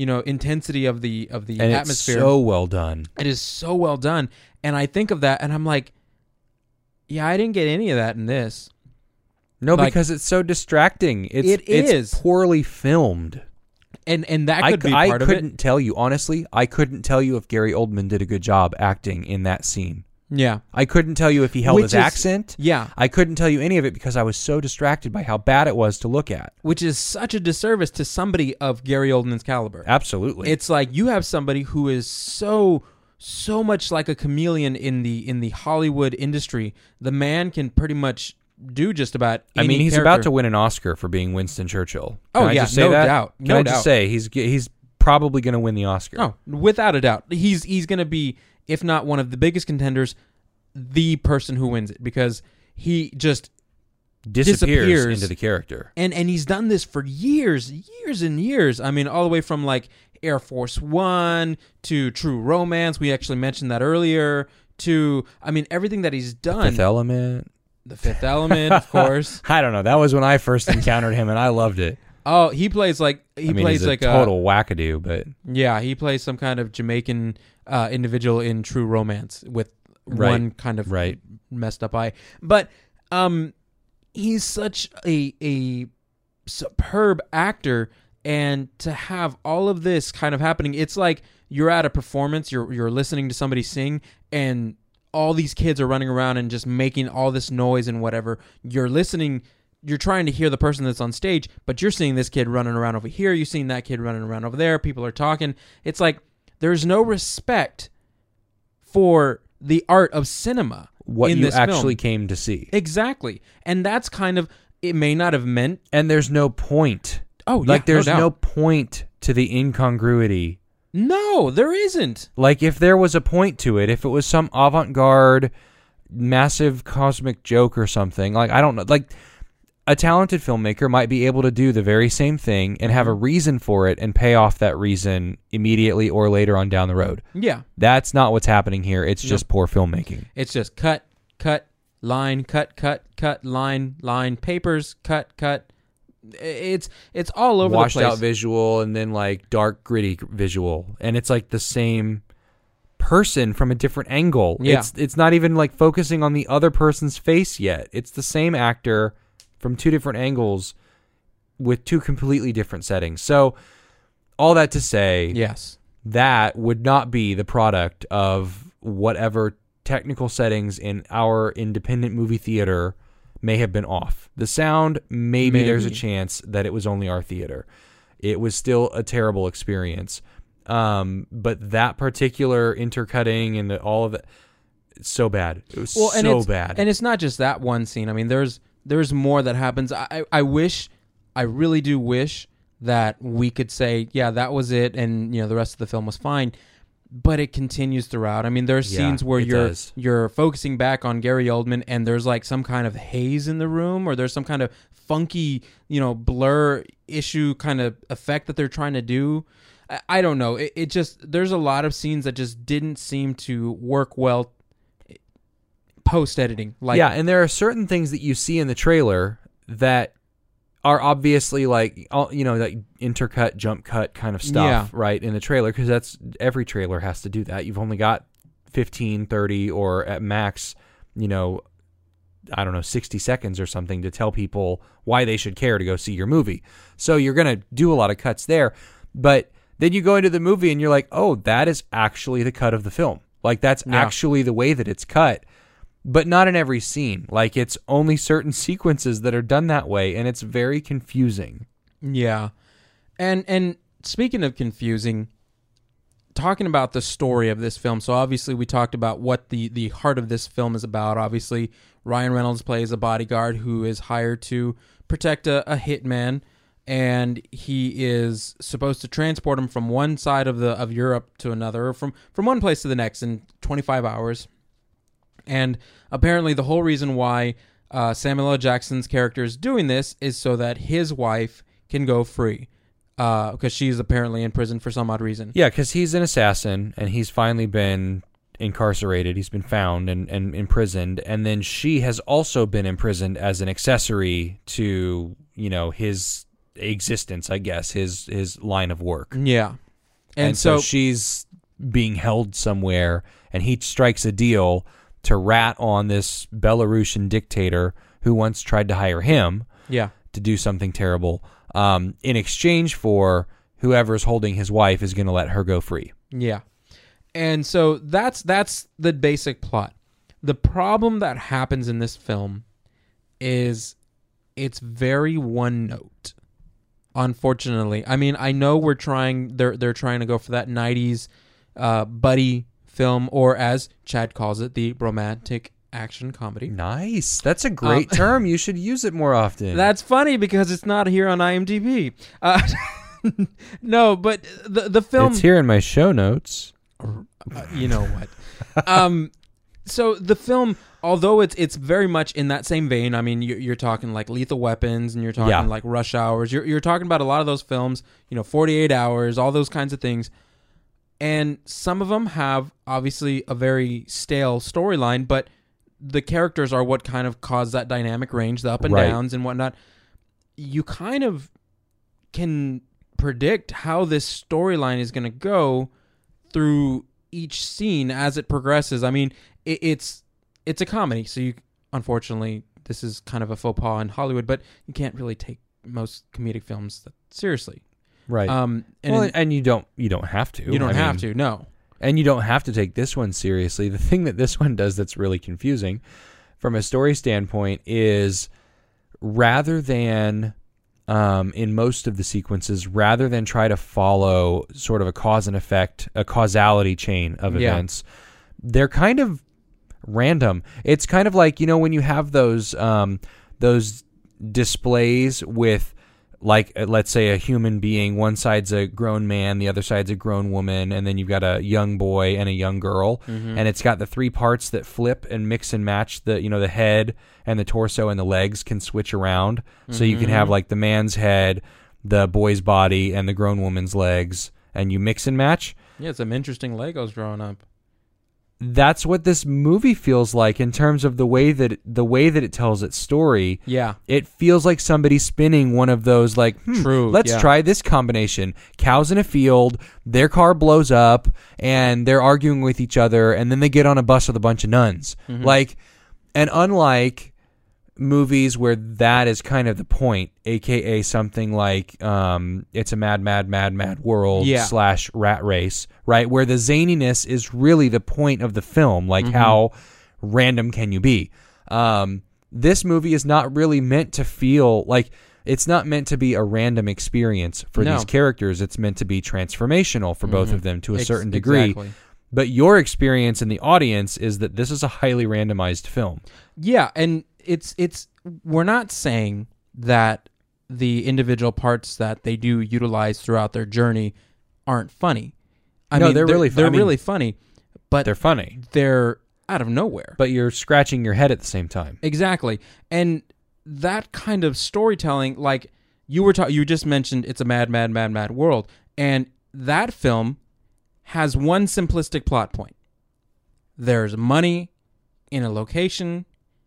Speaker 6: you know, intensity of the of the
Speaker 7: and
Speaker 6: atmosphere.
Speaker 7: It's so well done.
Speaker 6: It is so well done. And I think of that and I'm like, yeah, I didn't get any of that in this.
Speaker 7: No,
Speaker 6: like,
Speaker 7: because it's so distracting. It's,
Speaker 6: it is.
Speaker 7: It's poorly filmed.
Speaker 6: And and that could
Speaker 7: I,
Speaker 6: be
Speaker 7: I
Speaker 6: part of it.
Speaker 7: I couldn't tell you, honestly, I couldn't tell you if Gary Oldman did a good job acting in that scene.
Speaker 6: Yeah.
Speaker 7: I couldn't tell you if he held
Speaker 6: Which
Speaker 7: his
Speaker 6: is-
Speaker 7: accent.
Speaker 6: yeah.
Speaker 7: I couldn't tell you any of it because I was so distracted by how bad it was to look at.
Speaker 6: Which is such a disservice to somebody of Gary Oldman's caliber.
Speaker 7: Absolutely.
Speaker 6: It's like you have somebody who is so so much like a chameleon in the in the Hollywood industry. The man can pretty much do just about any
Speaker 7: I mean, he's
Speaker 6: character.
Speaker 7: about to win an Oscar for being Winston Churchill. Can
Speaker 6: Oh,
Speaker 7: I
Speaker 6: yeah,
Speaker 7: just say
Speaker 6: no
Speaker 7: that?
Speaker 6: doubt,
Speaker 7: Can
Speaker 6: no
Speaker 7: I
Speaker 6: doubt.
Speaker 7: just say he's he's probably going to win the Oscar?
Speaker 6: Oh, without a doubt. He's he's going to be, if not one of the biggest contenders, the person who wins it because he just
Speaker 7: Disappears,
Speaker 6: disappears.
Speaker 7: into the character.
Speaker 6: And and he's done this for years, years and years. I mean, all the way from like Air Force One to True Romance. We actually mentioned that earlier. To I mean, everything that he's done.
Speaker 7: Fifth Element.
Speaker 6: The Fifth Element, of course.
Speaker 7: I don't know. That was when I first encountered him, and I loved it.
Speaker 6: Oh, he plays like he
Speaker 7: I mean,
Speaker 6: plays
Speaker 7: he's a
Speaker 6: like
Speaker 7: total
Speaker 6: a
Speaker 7: wackadoo, but
Speaker 6: yeah, he plays some kind of Jamaican uh, individual in True Romance with
Speaker 7: Right.
Speaker 6: one kind of
Speaker 7: Right.
Speaker 6: messed up eye. But um, he's such a a superb actor, and to have all of this kind of happening, it's like you're at a performance, you're you're listening to somebody sing, and all these kids are running around and just making all this noise and whatever. You're listening. You're trying to hear the person that's on stage, but you're seeing this kid running around over here. You're seeing that kid running around over there. People are talking. It's like there's no respect for the art of cinema.
Speaker 7: what
Speaker 6: in
Speaker 7: you
Speaker 6: this
Speaker 7: actually
Speaker 6: film.
Speaker 7: came to see.
Speaker 6: Exactly. And that's kind of, it may not have meant.
Speaker 7: And there's no point.
Speaker 6: Oh,
Speaker 7: like
Speaker 6: yeah,
Speaker 7: there's
Speaker 6: no,
Speaker 7: no
Speaker 6: doubt.
Speaker 7: point to the incongruity.
Speaker 6: No, there isn't.
Speaker 7: Like if there was a point to it, if it was some avant-garde, massive cosmic joke or something, like I don't know, like a talented filmmaker might be able to do the very same thing and have a reason for it and pay off that reason immediately or later on down the road.
Speaker 6: Yeah.
Speaker 7: That's not what's happening here. It's just poor filmmaking.
Speaker 6: It's just cut, cut, line, cut, cut, cut, line, line, papers, cut, cut. It's it's all over
Speaker 7: Washed
Speaker 6: the place.
Speaker 7: out visual and then like dark gritty visual, and it's like the same person from a different angle.
Speaker 6: Yeah.
Speaker 7: It's it's not even like focusing on the other person's face yet. It's the same actor from two different angles with two completely different settings. So all that to say,
Speaker 6: Yes.
Speaker 7: that would not be the product of whatever technical settings in our independent movie theater may have been off. The sound, maybe,
Speaker 6: Maybe.
Speaker 7: there's a chance that it was only our theater. It was still a terrible experience. Um, but that particular intercutting and the, all of it, it's so bad. It was
Speaker 6: Well, and
Speaker 7: so
Speaker 6: it's,
Speaker 7: bad.
Speaker 6: And it's not just that one scene. I mean, there's there's more that happens. I I wish, I really do wish that we could say, yeah, that was it, and you know the rest of the film was fine. But it continues throughout. I mean, there's
Speaker 7: Yeah,
Speaker 6: scenes where
Speaker 7: it
Speaker 6: you're
Speaker 7: does.
Speaker 6: you're focusing back on Gary Oldman, and there's like some kind of haze in the room, or there's some kind of funky, you know, blur issue kind of effect that they're trying to do. I, I don't know. It, it just there's a lot of scenes that just didn't seem to work well post editing. Like,
Speaker 7: yeah, and there are certain things that you see in the trailer that are obviously like, all- you know, like intercut, jump cut kind of stuff,
Speaker 6: Yeah.
Speaker 7: right, in the trailer, because that's every trailer has to do that. You've only got fifteen, thirty, or at max, you know, I don't know, sixty seconds or something to tell people why they should care to go see your movie. So you're going to do a lot of cuts there. But then you go into the movie and you're like, oh, that is actually the cut of the film. Like, that's
Speaker 6: Yeah.
Speaker 7: actually the way that it's cut. But not in every scene. Like, it's only certain sequences that are done that way, and it's very confusing.
Speaker 6: Yeah. And and speaking of confusing, talking about the story of this film. So obviously we talked about what the, the heart of this film is about. Obviously, Ryan Reynolds plays a bodyguard who is hired to protect a, a hitman, and he is supposed to transport him from one side of the of Europe to another, or from, from one place to the next in twenty-five hours. And apparently the whole reason why uh, Samuel L. Jackson's character is doing this is so that his wife can go free, because uh, she's apparently in prison for some odd reason.
Speaker 7: Yeah, because he's an assassin, and he's finally been incarcerated. He's been found and, and imprisoned, and then she has also been imprisoned as an accessory to, you know, his existence, I guess, his his line of work.
Speaker 6: Yeah.
Speaker 7: And,
Speaker 6: And
Speaker 7: so,
Speaker 6: so-
Speaker 7: she's being held somewhere, and he strikes a deal to rat on this Belarusian dictator who once tried to hire him
Speaker 6: Yeah.
Speaker 7: to do something terrible, um, in exchange for whoever's holding his wife is going to let her go free.
Speaker 6: Yeah. And so that's that's the basic plot. The problem that happens in this film is it's very one note. Unfortunately. I mean, I know we're trying they're they're trying to go for that nineties uh, buddy film, or as Chad calls it, the romantic action comedy.
Speaker 7: Nice. That's a great
Speaker 6: Um,
Speaker 7: term. You should use it more often.
Speaker 6: That's funny because it's not here on IMDb. Uh, no, but the the film
Speaker 7: It's here in my show notes.
Speaker 6: Uh, you know what? um, so the film, although it's it's very much in that same vein. I mean, you're, you're talking like Lethal Weapons, and you're talking
Speaker 7: Yeah.
Speaker 6: like Rush Hours. You're you're talking about a lot of those films. You know, forty-eight hours, all those kinds of things. And some of them have obviously a very stale storyline, but the characters are what kind of cause that dynamic range, the up and
Speaker 7: Right.
Speaker 6: downs and whatnot. You kind of can predict how this storyline is going to go through each scene as it progresses. I mean, it, it's it's a comedy, so you unfortunately this is kind of a faux pas in Hollywood, but you can't really take most comedic films that seriously.
Speaker 7: Right.
Speaker 6: Um, and
Speaker 7: well,
Speaker 6: in-
Speaker 7: and you don't you don't have to.
Speaker 6: you don't
Speaker 7: I
Speaker 6: have
Speaker 7: mean,
Speaker 6: to, no.
Speaker 7: And you don't have to take this one seriously. The thing that this one does that's really confusing from a story standpoint is rather than um, in most of the sequences, rather than try to follow sort of a cause and effect, a causality chain of
Speaker 6: Yeah.
Speaker 7: events, they're kind of random. It's kind of like, you know, when you have those um, those displays with, like, uh, let's say a human being, one side's a grown man, the other side's a grown woman, and then you've got a young boy and a young girl,
Speaker 6: Mm-hmm.
Speaker 7: and it's got the three parts that flip and mix and match. The, you know, the head and the torso and the legs can switch around, so you can have
Speaker 6: Mm-hmm.
Speaker 7: like the man's head, the boy's body, and the grown woman's legs, and you mix and match.
Speaker 6: Yeah, some interesting Legos growing up.
Speaker 7: That's what this movie feels like in terms of the way that the way that it tells its story.
Speaker 6: Yeah.
Speaker 7: It feels like somebody spinning one of those, like, hmm,
Speaker 6: True,
Speaker 7: let's
Speaker 6: yeah.
Speaker 7: try this combination. Cows in a field, their car blows up, and they're arguing with each other, and then they get on a bus with a bunch of nuns.
Speaker 6: Mm-hmm.
Speaker 7: Like, and unlike movies where that is kind of the point, aka something like um, It's a Mad, Mad, Mad, Mad World
Speaker 6: Yeah.
Speaker 7: slash Rat Race, right? Where the zaniness is really the point of the film. Like,
Speaker 6: Mm-hmm.
Speaker 7: how random can you be? Um, this movie is not really meant to feel like, it's not meant to be a random experience for
Speaker 6: No.
Speaker 7: these characters. It's meant to be transformational for both of them to a
Speaker 6: Ex-
Speaker 7: certain degree.
Speaker 6: exactly.
Speaker 7: But your experience in the audience is that this is a highly randomized film.
Speaker 6: Yeah, and it's it's we're not saying that the individual parts that they do utilize throughout their journey aren't funny. I
Speaker 7: No,
Speaker 6: mean,
Speaker 7: they're really fu-
Speaker 6: they're
Speaker 7: I mean,
Speaker 6: really funny, but
Speaker 7: They're funny,
Speaker 6: they're out of nowhere.
Speaker 7: but you're scratching your head at the same time.
Speaker 6: Exactly. And that kind of storytelling, like you were ta- you just mentioned, It's a Mad, Mad, Mad, Mad World, and that film has one simplistic plot point. There's money in a location,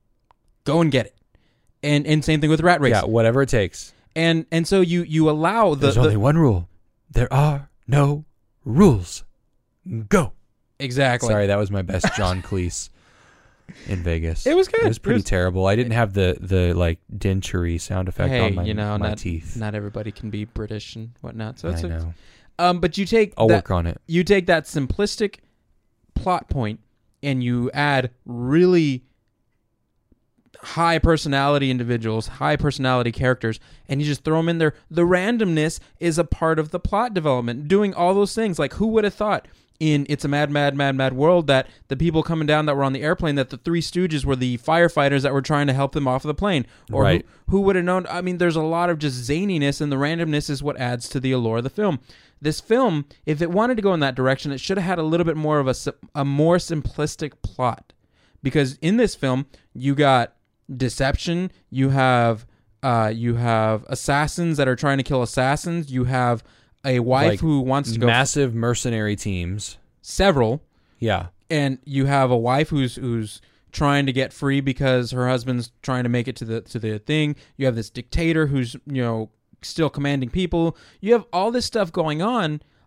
Speaker 6: go and get it. And and same thing with Rat Race.
Speaker 7: Yeah, whatever it takes.
Speaker 6: And and so you you allow the,
Speaker 7: There's
Speaker 6: the
Speaker 7: only one rule. There are no rules. Go.
Speaker 6: exactly.
Speaker 7: Sorry, that was my best John Cleese in Vegas.
Speaker 6: It was good.
Speaker 7: It was pretty
Speaker 6: It was-
Speaker 7: terrible. I didn't have the, the like denture sound effect
Speaker 6: Hey,
Speaker 7: on my,
Speaker 6: you know,
Speaker 7: my
Speaker 6: not,
Speaker 7: teeth.
Speaker 6: not everybody can be British and whatnot. So
Speaker 7: I
Speaker 6: it's a-
Speaker 7: know.
Speaker 6: um but you take
Speaker 7: I'll
Speaker 6: that,
Speaker 7: work on it.
Speaker 6: you take that simplistic plot point and you add really high personality individuals, high personality characters, and you just throw them in there. The randomness is a part of the plot development. Doing all those things, like who would have thought in It's a Mad, Mad, Mad, Mad World that the people coming down that were on the airplane, that the Three Stooges were the firefighters that were trying to help them off of the plane? Or
Speaker 7: Right.
Speaker 6: who, who would have known? I mean, there's a lot of just zaniness, and the randomness is what adds to the allure of the film. This film, if it wanted to go in that direction, it should have had a little bit more of a, sim- a more simplistic plot. Because in this film, you got deception, you have uh, you have assassins that are trying to kill assassins, you have a wife
Speaker 7: Like
Speaker 6: who wants to go
Speaker 7: massive mercenary teams.
Speaker 6: several,
Speaker 7: Yeah.
Speaker 6: and you have a wife who's who's trying to get free because her husband's trying to make it to the to the thing. You have this dictator who's, you know, still commanding people. You have all this stuff going on,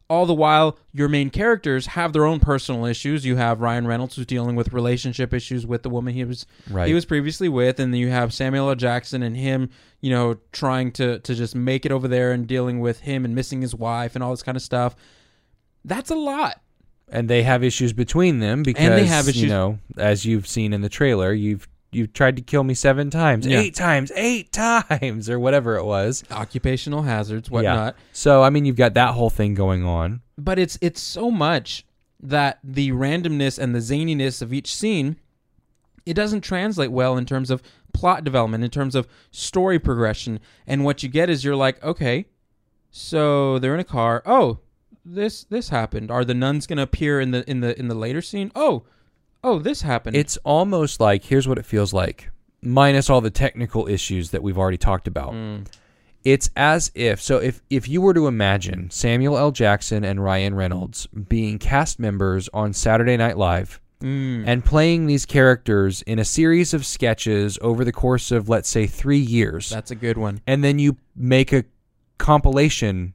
Speaker 6: all the while, your main characters have their own personal issues. You have Ryan Reynolds, who's dealing with relationship issues with the woman he was
Speaker 7: Right.
Speaker 6: he was previously with, and then you have Samuel L. Jackson and him, you know, trying to to just make it over there and dealing with him and missing his wife and all this kind of stuff. That's a lot.
Speaker 7: And they have issues between them because,
Speaker 6: have
Speaker 7: you
Speaker 6: issues-
Speaker 7: know, as you've seen in the trailer, you've you've tried to kill me seven times,
Speaker 6: Yeah.
Speaker 7: eight times, eight times, or whatever it was.
Speaker 6: Occupational hazards, whatnot.
Speaker 7: Yeah. So, I mean, you've got that whole thing going on.
Speaker 6: But it's it's so much that the randomness and the zaniness of each scene, it doesn't translate well in terms of plot development, in terms of story progression. And what you get is you're like, okay, so they're in a car. Oh, this this happened. Are the nuns going to appear in the in the in the later scene? Oh, oh, this happened.
Speaker 7: It's almost like, here's what it feels like, minus all the technical issues that we've already talked about.
Speaker 6: Mm.
Speaker 7: It's as if, so if, if you were to imagine Samuel L. Jackson and Ryan Reynolds being cast members on Saturday Night Live
Speaker 6: Mm.
Speaker 7: and playing these characters in a series of sketches over the course of, let's say, three years.
Speaker 6: That's a good one.
Speaker 7: And then you make a compilation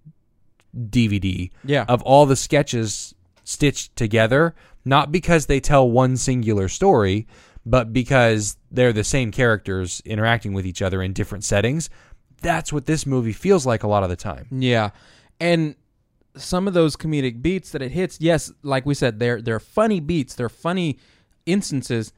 Speaker 7: D V D
Speaker 6: Yeah.
Speaker 7: of all the sketches stitched together, not because they tell one singular story, but because they're the same characters interacting with each other in different settings. That's what this movie feels like a lot of the time.
Speaker 6: Yeah. And some of those comedic beats that it hits, yes, like we said, they're they're funny beats, they're funny instances,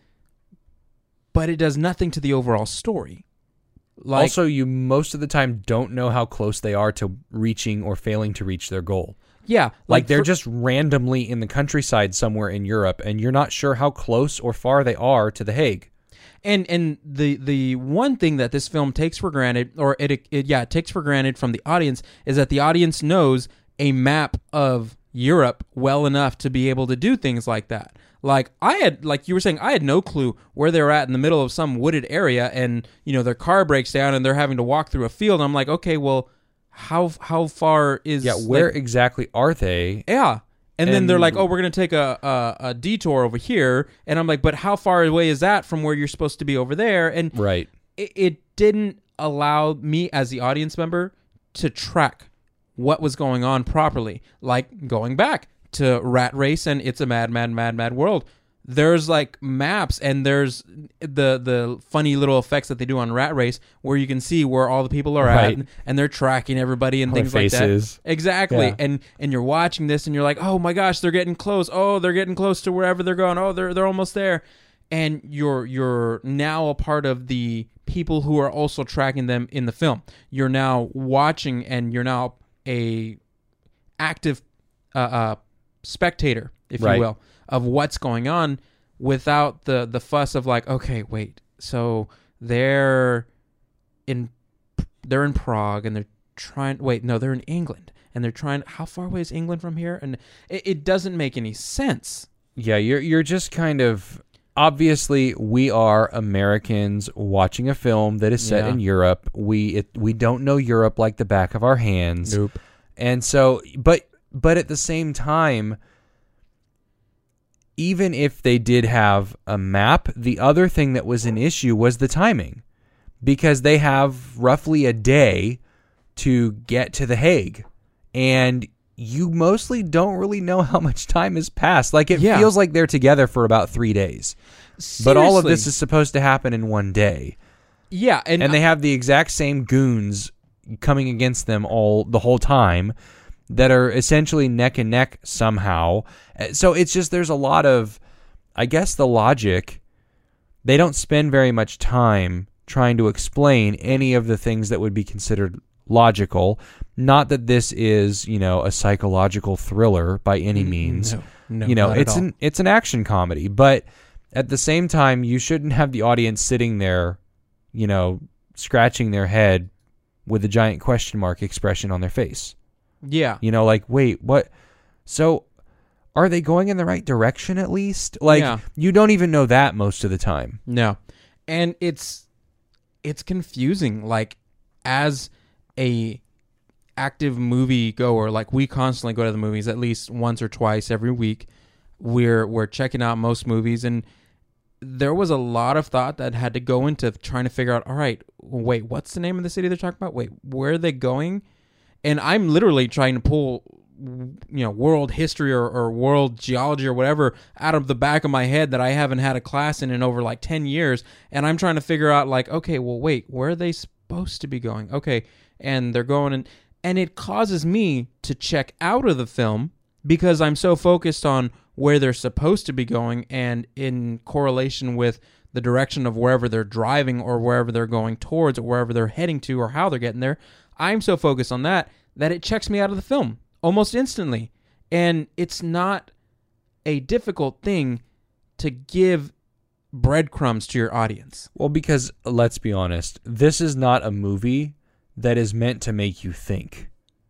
Speaker 6: but it does nothing to the overall story. Like,
Speaker 7: Also, you most of the time don't know how close they are to reaching or failing to reach their goal.
Speaker 6: yeah,
Speaker 7: Like, they're
Speaker 6: for-
Speaker 7: just randomly in the countryside somewhere in Europe, and you're not sure how close or far they are to The Hague.
Speaker 6: And and the the one thing that this film takes for granted, or it, it yeah, it takes for granted from the audience, is that the audience knows a map of Europe well enough to be able to do things like that. Like I had, like you were saying, I had no clue where they were at in the middle of some wooded area, and you know their car breaks down and they're having to walk through a field. And I'm like, okay, well, how how far is
Speaker 7: Yeah, where
Speaker 6: like,
Speaker 7: exactly are they?
Speaker 6: yeah. And, then
Speaker 7: And-
Speaker 6: they're like, oh, we're going to take a, a a detour over here. And I'm like, but how far away is that from where you're supposed to be over there? And
Speaker 7: Right.
Speaker 6: it, it didn't allow me as the audience member to track what was going on properly. Like going back to Rat Race and It's a Mad, Mad, Mad, Mad World. There's like maps and there's the the funny little effects that they do on Rat Race where you can see where all the people are
Speaker 7: Right.
Speaker 6: at and they're tracking everybody and
Speaker 7: Or
Speaker 6: things like
Speaker 7: faces.
Speaker 6: that. Exactly.
Speaker 7: Yeah.
Speaker 6: And and you're watching this and you're like, "Oh my gosh, they're getting close. Oh, they're getting close to wherever they're going. Oh, they're they're almost there." And you're you're now a part of the people who are also tracking them in the film. You're now watching and you're now a active uh, uh, spectator, if
Speaker 7: Right.
Speaker 6: you will, of what's going on without the the fuss of like, okay, wait, so they're in they're in Prague and they're trying. Wait, no, they're in England and they're trying. How far away is England from here? And it, it doesn't make any sense.
Speaker 7: Yeah, you're you're just kind of, obviously we are Americans watching a film that is set
Speaker 6: Yeah.
Speaker 7: in Europe. We it, we don't know Europe like the back of our hands.
Speaker 6: Nope.
Speaker 7: And so, but but at the same time, even if they did have a map, the other thing that was an issue was the timing, because they have roughly a day to get to The Hague, and you mostly don't really know how much time has passed. Like, it
Speaker 6: Yeah.
Speaker 7: feels like they're together for about three days. But all of this
Speaker 6: Seriously.
Speaker 7: is supposed to happen in one day.
Speaker 6: Yeah, and,
Speaker 7: And they have the exact same goons coming against them all the whole time that are essentially neck and neck somehow. Uh, So it's just, there's a lot of, I guess the logic, they don't spend very much time trying to explain any of the things that would be considered logical. Not that this is, you know, a psychological thriller by any means.
Speaker 6: no, no,
Speaker 7: you know,
Speaker 6: not at
Speaker 7: it's
Speaker 6: all.
Speaker 7: an it's an action comedy, but at the same time, you shouldn't have the audience sitting there, you know, scratching their head with a giant question mark expression on their face.
Speaker 6: yeah,
Speaker 7: You know, like, wait, what? So, are they going in the right direction at least? Like,
Speaker 6: Yeah.
Speaker 7: you don't even know that most of the time.
Speaker 6: no, and it's it's confusing. Like as a active movie goer, like we constantly go to the movies at least once or twice every week. We're we're checking out most movies, and there was a lot of thought that had to go into trying to figure out, all right, wait, what's the name of the city they're talking about? Wait, where are they going? And I'm literally trying to pull you know, world history or, or world geology or whatever out of the back of my head that I haven't had a class in in over like ten years. And I'm trying to figure out like, okay, well, wait, where are they supposed to be going? Okay. And they're going and, and it causes me to check out of the film because I'm so focused on where they're supposed to be going and in correlation with the direction of wherever they're driving or wherever they're going towards or wherever they're heading to or how they're getting there. I'm so focused on that that it checks me out of the film almost instantly. And it's not a difficult thing to give breadcrumbs to your audience.
Speaker 7: Well, because let's be honest, this is not a movie that is meant to make you think.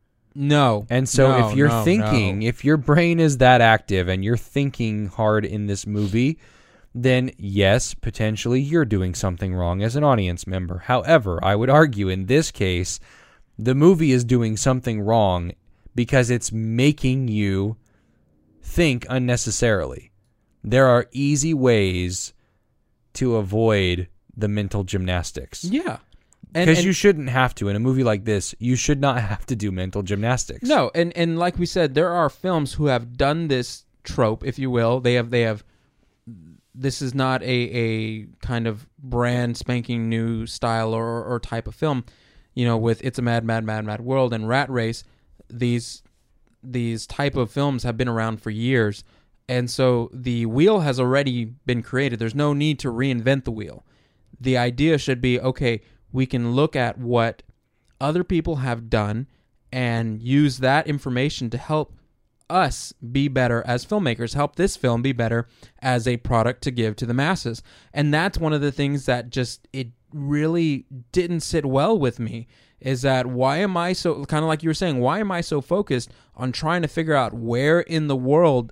Speaker 6: No.
Speaker 7: And so
Speaker 6: no,
Speaker 7: if you're
Speaker 6: no,
Speaker 7: thinking,
Speaker 6: no.
Speaker 7: if your brain is that active and you're thinking hard in this movie, then yes, potentially you're doing something wrong as an audience member. However, I would argue in this case, the movie is doing something wrong because it's making you think unnecessarily. There are easy ways to avoid the mental gymnastics.
Speaker 6: Yeah.
Speaker 7: Because you shouldn't have to. In a movie like this, you should not have to do mental gymnastics.
Speaker 6: No, and, and like we said, there are films who have done this trope, if you will. They have they have this is not a, a kind of brand spanking new style or, or type of film. You know, with It's a Mad, Mad, Mad, Mad World and Rat Race, these these type of films have been around for years. And so the wheel has already been created. There's no need to reinvent the wheel. The idea should be, okay, we can look at what other people have done and use that information to help us be better as filmmakers, help this film be better as a product to give to the masses. And that's one of the things that just, it really didn't sit well with me, is that why am I so, kind of like you were saying, why am I so focused on trying to figure out where in the world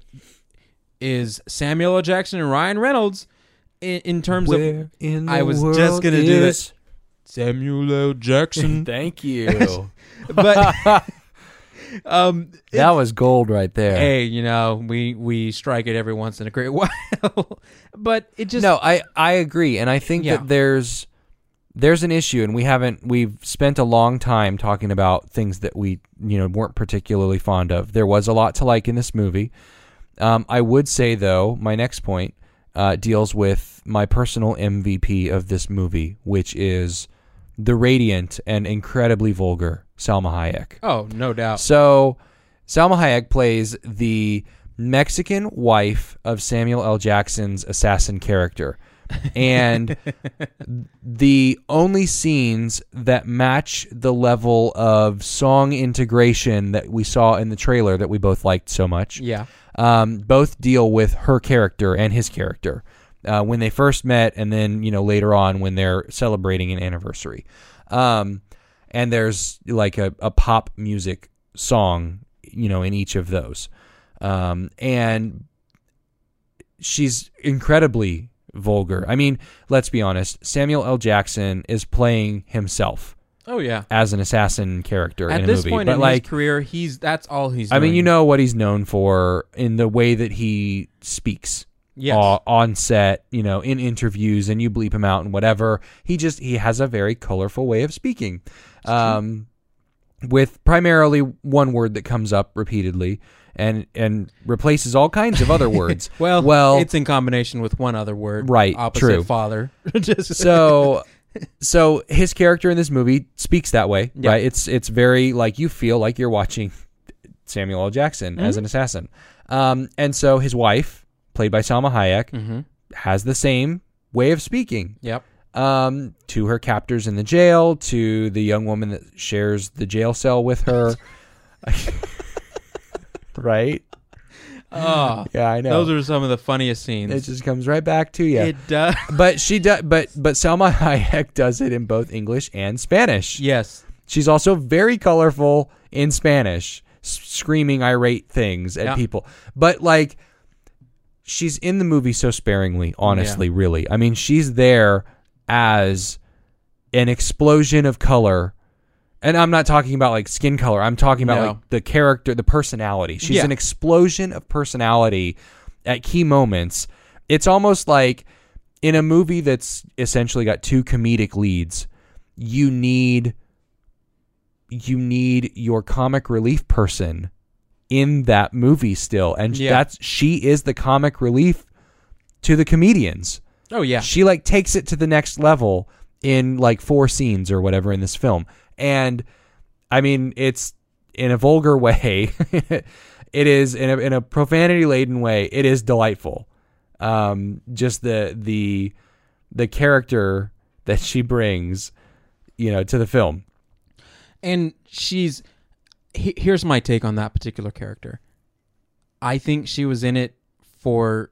Speaker 6: is Samuel L. Jackson and Ryan Reynolds in, in terms
Speaker 7: Where
Speaker 6: of,
Speaker 7: in the
Speaker 6: I was
Speaker 7: world
Speaker 6: just going to do
Speaker 7: is-
Speaker 6: this. Samuel L. Jackson.
Speaker 7: Thank you.
Speaker 6: But um,
Speaker 7: That was gold right there.
Speaker 6: hey, you know, we we strike it every once in a great while. But it just
Speaker 7: No, I, I agree, and I think
Speaker 6: Yeah.
Speaker 7: that there's there's an issue, and we haven't we've spent a long time talking about things that we you know weren't particularly fond of. There was a lot to like in this movie. Um, I would say though, my next point uh, deals with my personal M V P of this movie, which is the radiant and incredibly vulgar Salma Hayek.
Speaker 6: Oh, no doubt.
Speaker 7: So, Salma Hayek plays the Mexican wife of Samuel L. Jackson's assassin character. And the only scenes that match the level of song integration that we saw in the trailer that we both liked so much,
Speaker 6: Yeah.
Speaker 7: um, both deal with her character and his character. Uh, when they first met, and then you know later on when they're celebrating an anniversary, um, and there's like a, a pop music song, you know, in each of those, um, and she's incredibly vulgar. I mean, let's be honest, Samuel L. Jackson is playing himself
Speaker 6: Oh yeah.
Speaker 7: as an assassin character
Speaker 6: At
Speaker 7: in a
Speaker 6: this
Speaker 7: movie,
Speaker 6: point
Speaker 7: but
Speaker 6: in
Speaker 7: like
Speaker 6: his career, he's that's all he's
Speaker 7: I
Speaker 6: doing.
Speaker 7: mean, you know what he's known for in the way that he speaks.
Speaker 6: Yes.
Speaker 7: uh, on set, you know, in interviews, and you bleep him out and whatever. He just he has a very colorful way of speaking, um, with primarily one word that comes up repeatedly and and replaces all kinds of other words.
Speaker 6: well,
Speaker 7: well,
Speaker 6: it's in combination with one other word,
Speaker 7: Right,
Speaker 6: Opposite
Speaker 7: true.
Speaker 6: father. Just
Speaker 7: so so his character in this movie speaks that way,
Speaker 6: Yeah.
Speaker 7: right? It's it's very like you feel like you're watching Samuel L. Jackson as an assassin, um, and so his wife, played by Salma Hayek,
Speaker 6: Mm-hmm.
Speaker 7: has the same way of speaking.
Speaker 6: Yep.
Speaker 7: Um, to her captors in the jail, to the young woman that shares the jail cell with her. Right?
Speaker 6: Oh,
Speaker 7: Yeah, I know.
Speaker 6: those are some of the funniest scenes.
Speaker 7: It just comes right back to you.
Speaker 6: It does.
Speaker 7: But she does. But but Salma Hayek does it in both English and Spanish.
Speaker 6: Yes.
Speaker 7: She's also very colorful in Spanish, s- screaming irate things at
Speaker 6: Yeah.
Speaker 7: people. But like, she's in the movie so sparingly, honestly, really. I mean, she's there as an explosion of color. And I'm not talking about like skin color. I'm talking about
Speaker 6: No.
Speaker 7: like the character, the personality. She's
Speaker 6: Yeah.
Speaker 7: an explosion of personality at key moments. It's almost like in a movie that's essentially got two comedic leads, you need you need your comic relief person in that movie still, and
Speaker 6: Yeah.
Speaker 7: that's she is the comic relief to the comedians.
Speaker 6: Oh yeah.
Speaker 7: She like takes it to the next level in like four scenes or whatever in this film. And I mean, it's in a vulgar way. It is in a, in a profanity laden way. It is delightful. Um, just the, the, the character that she brings, you know, to the film.
Speaker 6: And she's, he, here's my take on that particular character. I think she was in it for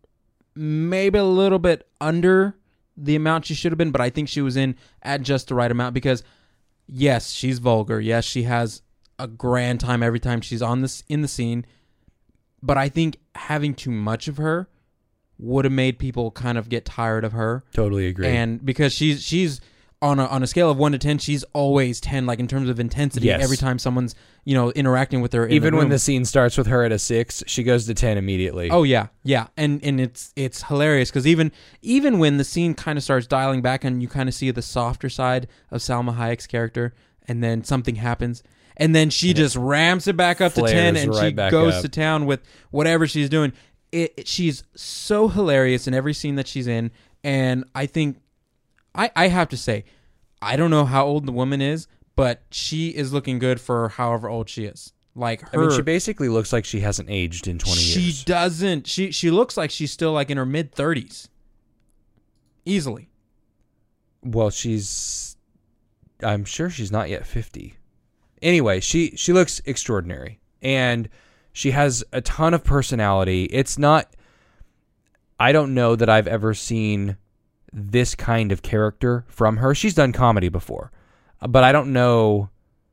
Speaker 6: maybe a little bit under the amount she should have been, but I think she was in at just the right amount because, yes, she's vulgar. Yes, she has a grand time every time she's on this in the scene, but I think having too much of her would have made people kind of get tired of her.
Speaker 7: Totally agree.
Speaker 6: And because she's she's on a on a scale of one to ten, she's always ten, like in terms of intensity.
Speaker 7: Yes.
Speaker 6: Every time someone's you know interacting with her, in
Speaker 7: even
Speaker 6: the
Speaker 7: when
Speaker 6: room.
Speaker 7: the scene starts with her at a six, she goes to ten immediately.
Speaker 6: Oh yeah, yeah, and and it's it's hilarious because even even when the scene kind of starts dialing back and you kind of see the softer side of Salma Hayek's character, and then something happens, and then she just ramps it back up to ten,
Speaker 7: flares
Speaker 6: and
Speaker 7: right
Speaker 6: she
Speaker 7: back
Speaker 6: goes
Speaker 7: up.
Speaker 6: to town with whatever she's doing. It, it- she's so hilarious in every scene that she's in, and I think I I have to say, I don't know how old the woman is, but she is looking good for however old she is. Like her,
Speaker 7: I mean, she basically looks like she hasn't aged in twenty
Speaker 6: she
Speaker 7: years.
Speaker 6: doesn't. She she looks like she's still like in her mid thirties, easily.
Speaker 7: Well, she's. I'm sure she's not yet fifty. Anyway, she she looks extraordinary, and she has a ton of personality. It's not. I don't know that I've ever seen this kind of character from her. She's done comedy before, but I don't know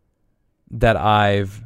Speaker 7: that I've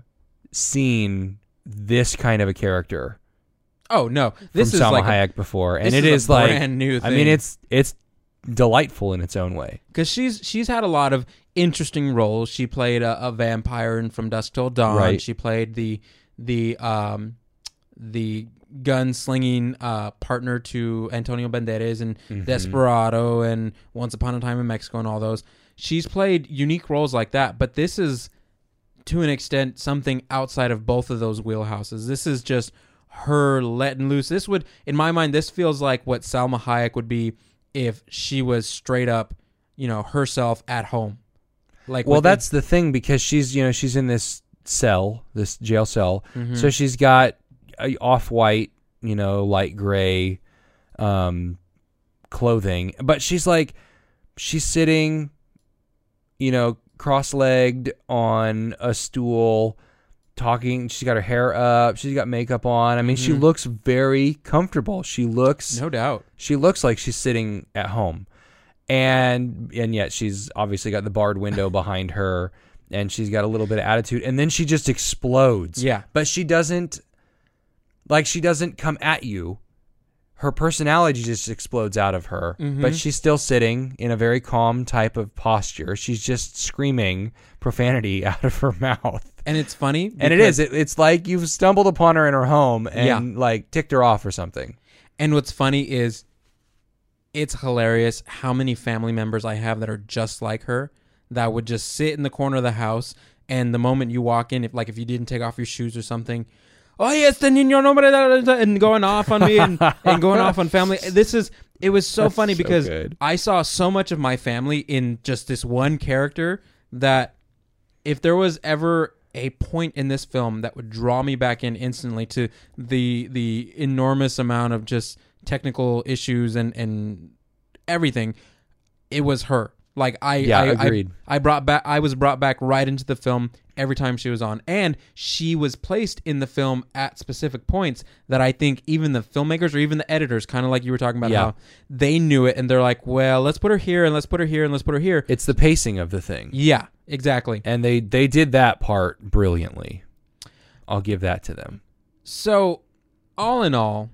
Speaker 7: seen this kind of a character
Speaker 6: Oh no, this
Speaker 7: from
Speaker 6: is
Speaker 7: Salma
Speaker 6: like
Speaker 7: Hayek before, and
Speaker 6: this
Speaker 7: it
Speaker 6: is a
Speaker 7: is like
Speaker 6: brand new
Speaker 7: I mean,
Speaker 6: thing.
Speaker 7: it's it's delightful in its own way.
Speaker 6: because she's she's had a lot of interesting roles. She played a, a vampire in From Dusk Till Dawn.
Speaker 7: Right.
Speaker 6: She played the the um the gun-slinging uh, partner to Antonio Banderas and
Speaker 7: Mm-hmm.
Speaker 6: Desperado and Once Upon a Time in Mexico and all those. She's played unique roles like that, but this is, to an extent, something outside of both of those wheelhouses. This is just her letting loose. This would, in my mind, this feels like what Salma Hayek would be if she was straight up, you know, herself at home. Like,
Speaker 7: Well,
Speaker 6: within-
Speaker 7: that's the thing, because she's, you know, she's in this cell, this jail cell.
Speaker 6: Mm-hmm.
Speaker 7: So she's got a off-white, you know, light gray um, clothing. But she's like, she's sitting, you know, cross-legged on a stool, talking. She's got her hair up. She's got makeup on. I mean, she looks very comfortable. She looks...
Speaker 6: no doubt.
Speaker 7: She looks like she's sitting at home. And and yet she's obviously got the barred window behind her, and she's got a little bit of attitude, and then she just explodes.
Speaker 6: Yeah.
Speaker 7: But she doesn't, like, she doesn't come at you. Her personality just explodes out of her, but she's still sitting in a very calm type of posture. She's just screaming profanity out of her mouth.
Speaker 6: And it's funny.
Speaker 7: And it
Speaker 6: because-
Speaker 7: is. It, it's like you've stumbled upon her in her home and,
Speaker 6: Yeah.
Speaker 7: like, ticked her off or something.
Speaker 6: And what's funny is it's hilarious how many family members I have that are just like her, that would just sit in the corner of the house, and the moment you walk in, if like if you didn't take off your shoes or something, oh yes, the niño nombre, and going off on me and, and going off on family. This is it was so
Speaker 7: That's
Speaker 6: funny
Speaker 7: so
Speaker 6: because
Speaker 7: good.
Speaker 6: I saw so much of my family in just this one character that if there was ever a point in this film that would draw me back in instantly to the the enormous amount of just technical issues and and everything, it was her. Like I,
Speaker 7: Yeah,
Speaker 6: I,
Speaker 7: agreed.
Speaker 6: I, I brought back. I was brought back right into the film every time she was on, and she was placed in the film at specific points that I think even the filmmakers or even the editors, kind of like you were talking about,
Speaker 7: Yeah.
Speaker 6: how they knew it, and they're like, well, let's put her here, and let's put her here, and let's put her here.
Speaker 7: It's the pacing of the thing.
Speaker 6: Yeah, exactly.
Speaker 7: And they, they did that part brilliantly. I'll give that to them.
Speaker 6: So, all in all,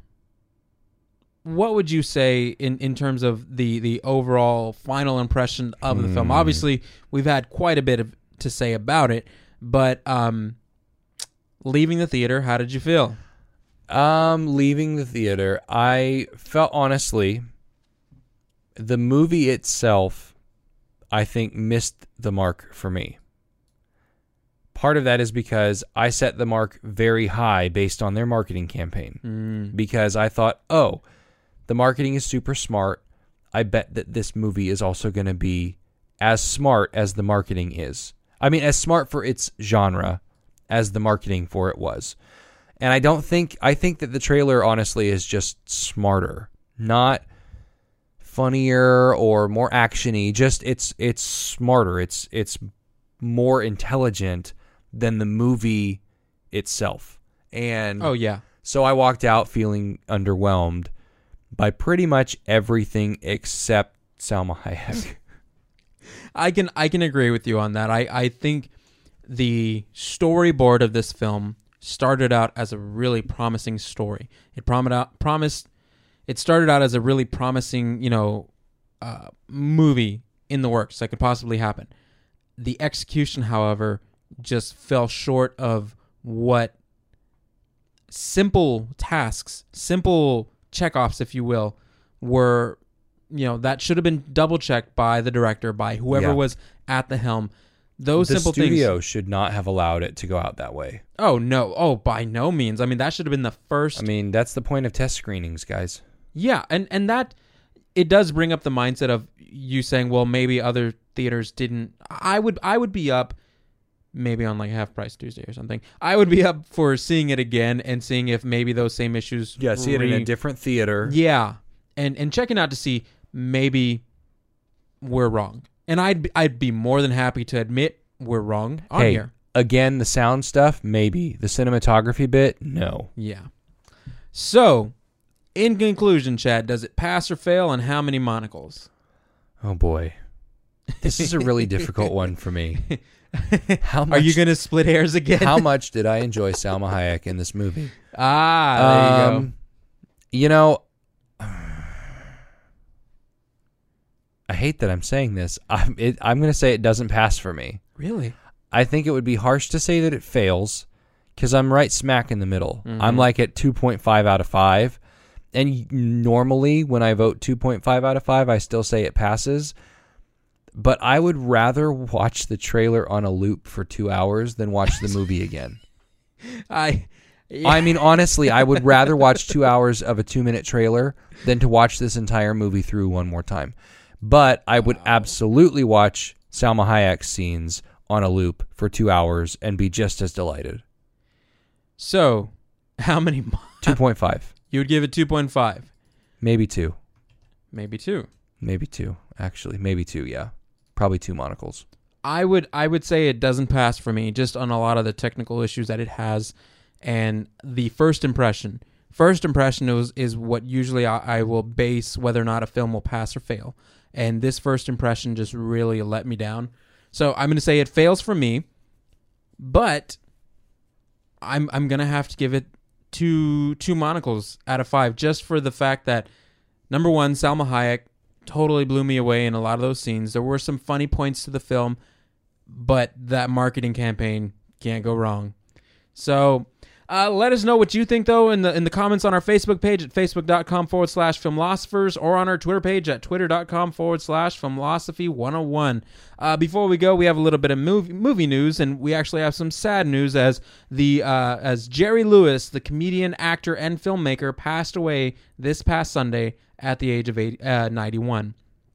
Speaker 6: what would you say in, in terms of the, the overall final impression of the
Speaker 7: Hmm.
Speaker 6: film? Obviously, we've had quite a bit of, to say about it, but um, leaving the theater, how did you feel?
Speaker 7: Um, leaving the theater, I felt, honestly, the movie itself, I think, missed the mark for me. part of that is because I set the mark very high based on their marketing campaign.
Speaker 6: Mm.
Speaker 7: Because I thought, oh, the marketing is super smart. I bet that this movie is also going to be as smart as the marketing is. I mean, as smart for its genre as the marketing for it was. And I don't think, I think that the trailer, honestly, is just smarter. Not funnier or more actiony. Just, it's it's smarter. It's it's more intelligent than the movie itself. And
Speaker 6: Oh, yeah.
Speaker 7: so I walked out feeling underwhelmed by pretty much everything except Salma Hayek.
Speaker 6: I can I can agree with you on that. I, I think the storyboard of this film started out as a really promising story. It promised out, promised it started out as a really promising, you know, uh, movie in the works that could possibly happen. The execution, however, just fell short of what simple tasks, simple checkoffs, if you will, were, you know, that should have been double checked by the director, by whoever
Speaker 7: Yeah.
Speaker 6: was at the helm. Those
Speaker 7: the
Speaker 6: simple
Speaker 7: studio
Speaker 6: things.
Speaker 7: should not have allowed it to go out that way.
Speaker 6: Oh no! Oh, by no means. I mean, that should have been the first.
Speaker 7: I mean, that's the point of test screenings, guys.
Speaker 6: Yeah, and and that it does bring up the mindset of you saying, well, maybe other theaters didn't. I would I would be up maybe on like Half Price Tuesday or something. I would be up for seeing it again and seeing if maybe those same issues.
Speaker 7: Yeah, see it in a
Speaker 6: re-
Speaker 7: different theater.
Speaker 6: Yeah, and and checking out to see maybe we're wrong. And I'd be, I'd be more than happy to admit we're wrong on
Speaker 7: Hey,
Speaker 6: here.
Speaker 7: again, the sound stuff, maybe. The cinematography bit, no.
Speaker 6: Yeah. So, in conclusion, Chad, does it pass or fail, and how many monocles?
Speaker 7: Oh boy, this is a really difficult one for me. How much?
Speaker 6: Are you going to split hairs again?
Speaker 7: How much did I enjoy Salma Hayek in this movie?
Speaker 6: Ah, there you go.
Speaker 7: Um, You know, I hate that I'm saying this. I'm, it, I'm going to say it doesn't pass for me.
Speaker 6: Really?
Speaker 7: I think it would be harsh to say that it fails because I'm right smack in the middle.
Speaker 6: Mhm.
Speaker 7: I'm like at two point five out of five. And normally when I vote two point five out of five, I still say it passes. But I would rather watch the trailer on a loop for two hours than watch the movie again.
Speaker 6: I
Speaker 7: I mean, honestly, I would rather watch two hours of a two-minute trailer than to watch this entire movie through one more time. But I would absolutely watch Salma Hayek scenes on a loop for two hours and be just as delighted.
Speaker 6: So, how many? mo-
Speaker 7: two point five.
Speaker 6: You would give it two point five.
Speaker 7: Maybe two.
Speaker 6: Maybe two.
Speaker 7: Maybe two, actually. Maybe two, yeah. Probably two monocles.
Speaker 6: I would I would say it doesn't pass for me just on a lot of the technical issues that it has, and the first impression. First impression is, is what usually I, I will base whether or not a film will pass or fail. And this first impression just really let me down. So I'm going to say it fails for me, but I'm I'm going to have to give it two two monocles out of five just for the fact that, number one, Salma Hayek totally blew me away in a lot of those scenes. There were some funny points to the film, but that marketing campaign can't go wrong. So uh, let us know what you think, though, in the in the comments on our Facebook page at facebook.com forward slash filmlosophers or on our Twitter page at twitter.com forward slash filmlosophy 101. Uh, before we go, we have a little bit of movie, movie news, and we actually have some sad news as the uh, as Jerry Lewis, the comedian, actor, and filmmaker, passed away this past Sunday at the age of eighty, uh, ninety-one.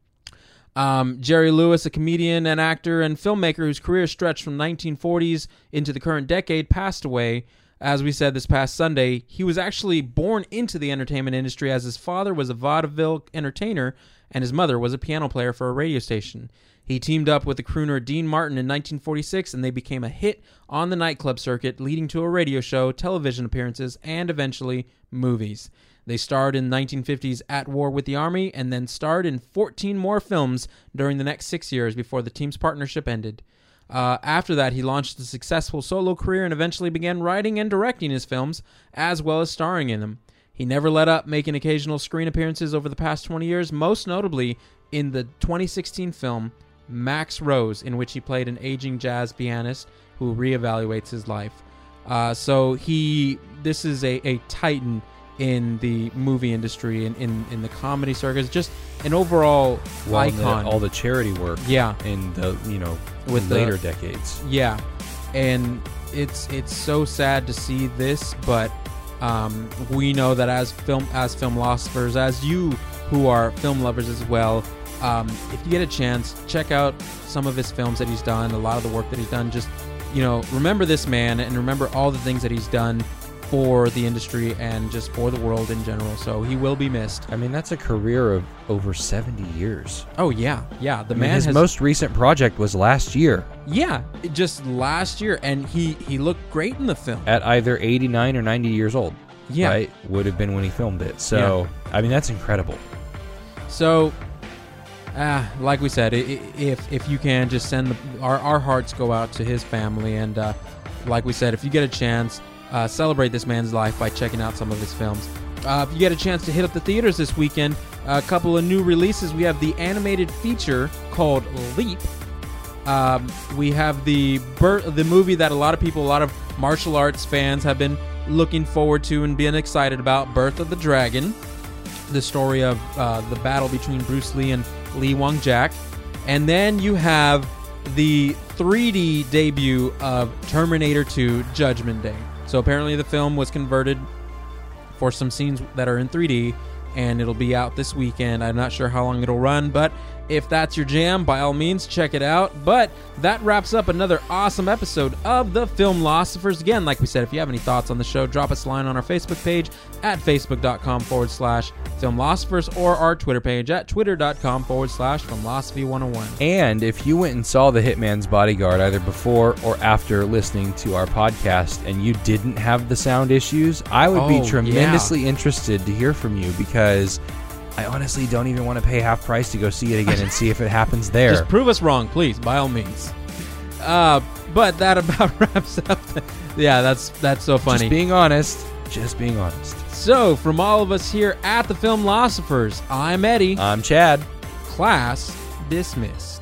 Speaker 6: Um, Jerry Lewis, a comedian and actor and filmmaker whose career stretched from nineteen forties into the current decade, passed away, as we said, this past Sunday. He was actually born into the entertainment industry as his father was a vaudeville entertainer and his mother was a piano player for a radio station. He teamed up with the crooner Dean Martin in nineteen forty-six, and they became a hit on the nightclub circuit, leading to a radio show, television appearances, and eventually movies. They starred in the nineteen fifties At War with the Army, and then starred in fourteen more films during the next six years before the team's partnership ended. Uh, after that, he launched a successful solo career and eventually began writing and directing his films, as well as starring in them. He never let up, making occasional screen appearances over the past twenty years, most notably in the twenty sixteen film Max Rose, in which he played an aging jazz pianist who reevaluates his life. Uh, so he, this is a, a titan in the movie industry and in, in, in the comedy circus, just an overall
Speaker 7: Well, and
Speaker 6: icon.
Speaker 7: the, all the charity work
Speaker 6: Yeah.
Speaker 7: in the, you know,
Speaker 6: With
Speaker 7: in
Speaker 6: the-
Speaker 7: later decades.
Speaker 6: Yeah. and it's it's so sad to see this, but um, we know that as film as film philosophers, as you who are film lovers as well, um, if you get a chance, check out some of his films that he's done, a lot of the work that he's done. Just, you know, remember this man and remember all the things that he's done for the industry and just for the world in general. So he will be missed.
Speaker 7: I mean, that's a career of over seventy years.
Speaker 6: Oh yeah, yeah. The
Speaker 7: I mean,
Speaker 6: man
Speaker 7: his
Speaker 6: has,
Speaker 7: most recent project was last year
Speaker 6: yeah, just last year, and he he looked great in the film.
Speaker 7: at either eighty-nine or ninety years old.
Speaker 6: Yeah.
Speaker 7: Right? Would have been when he filmed it. So, I mean, that's incredible.
Speaker 6: So, uh, like we said, i- i- if if you can, just send the, our our hearts go out to his family, and uh, like we said, if you get a chance, uh, celebrate this man's life by checking out some of his films. Uh, if you get a chance to hit up the theaters this weekend, a couple of new releases. We have the animated feature called Leap. Um, we have the bir- the movie that a lot of people, a lot of martial arts fans have been looking forward to and being excited about, Birth of the Dragon, the story of uh, the battle between Bruce Lee and Lee Wong-jack. And then you have the three D debut of Terminator two Judgment Day. So apparently the film was converted for some scenes that are in three D, and it'll be out this weekend. I'm not sure how long it'll run, but if that's your jam, by all means, check it out. But that wraps up another awesome episode of The Filmlosophers. Again, like we said, if you have any thoughts on the show, drop us a line on our Facebook page at facebook.com forward slash Filmlosophers or our Twitter page at twitter.com forward slash Filmlosophy 101.
Speaker 7: And if you went and saw The Hitman's Bodyguard either before or after listening to our podcast and you didn't have the sound issues, I would
Speaker 6: Oh,
Speaker 7: be
Speaker 6: yeah.
Speaker 7: tremendously interested to hear from you, because I honestly don't even want to pay half price to go see it again and see if it happens there.
Speaker 6: Just prove us wrong, please, by all means. Uh, but that about wraps up. The, yeah, that's that's so funny.
Speaker 7: Just being honest. Just being honest.
Speaker 6: So, from all of us here at the Filmlosophers, I'm Eddie.
Speaker 7: I'm Chad.
Speaker 6: Class dismissed.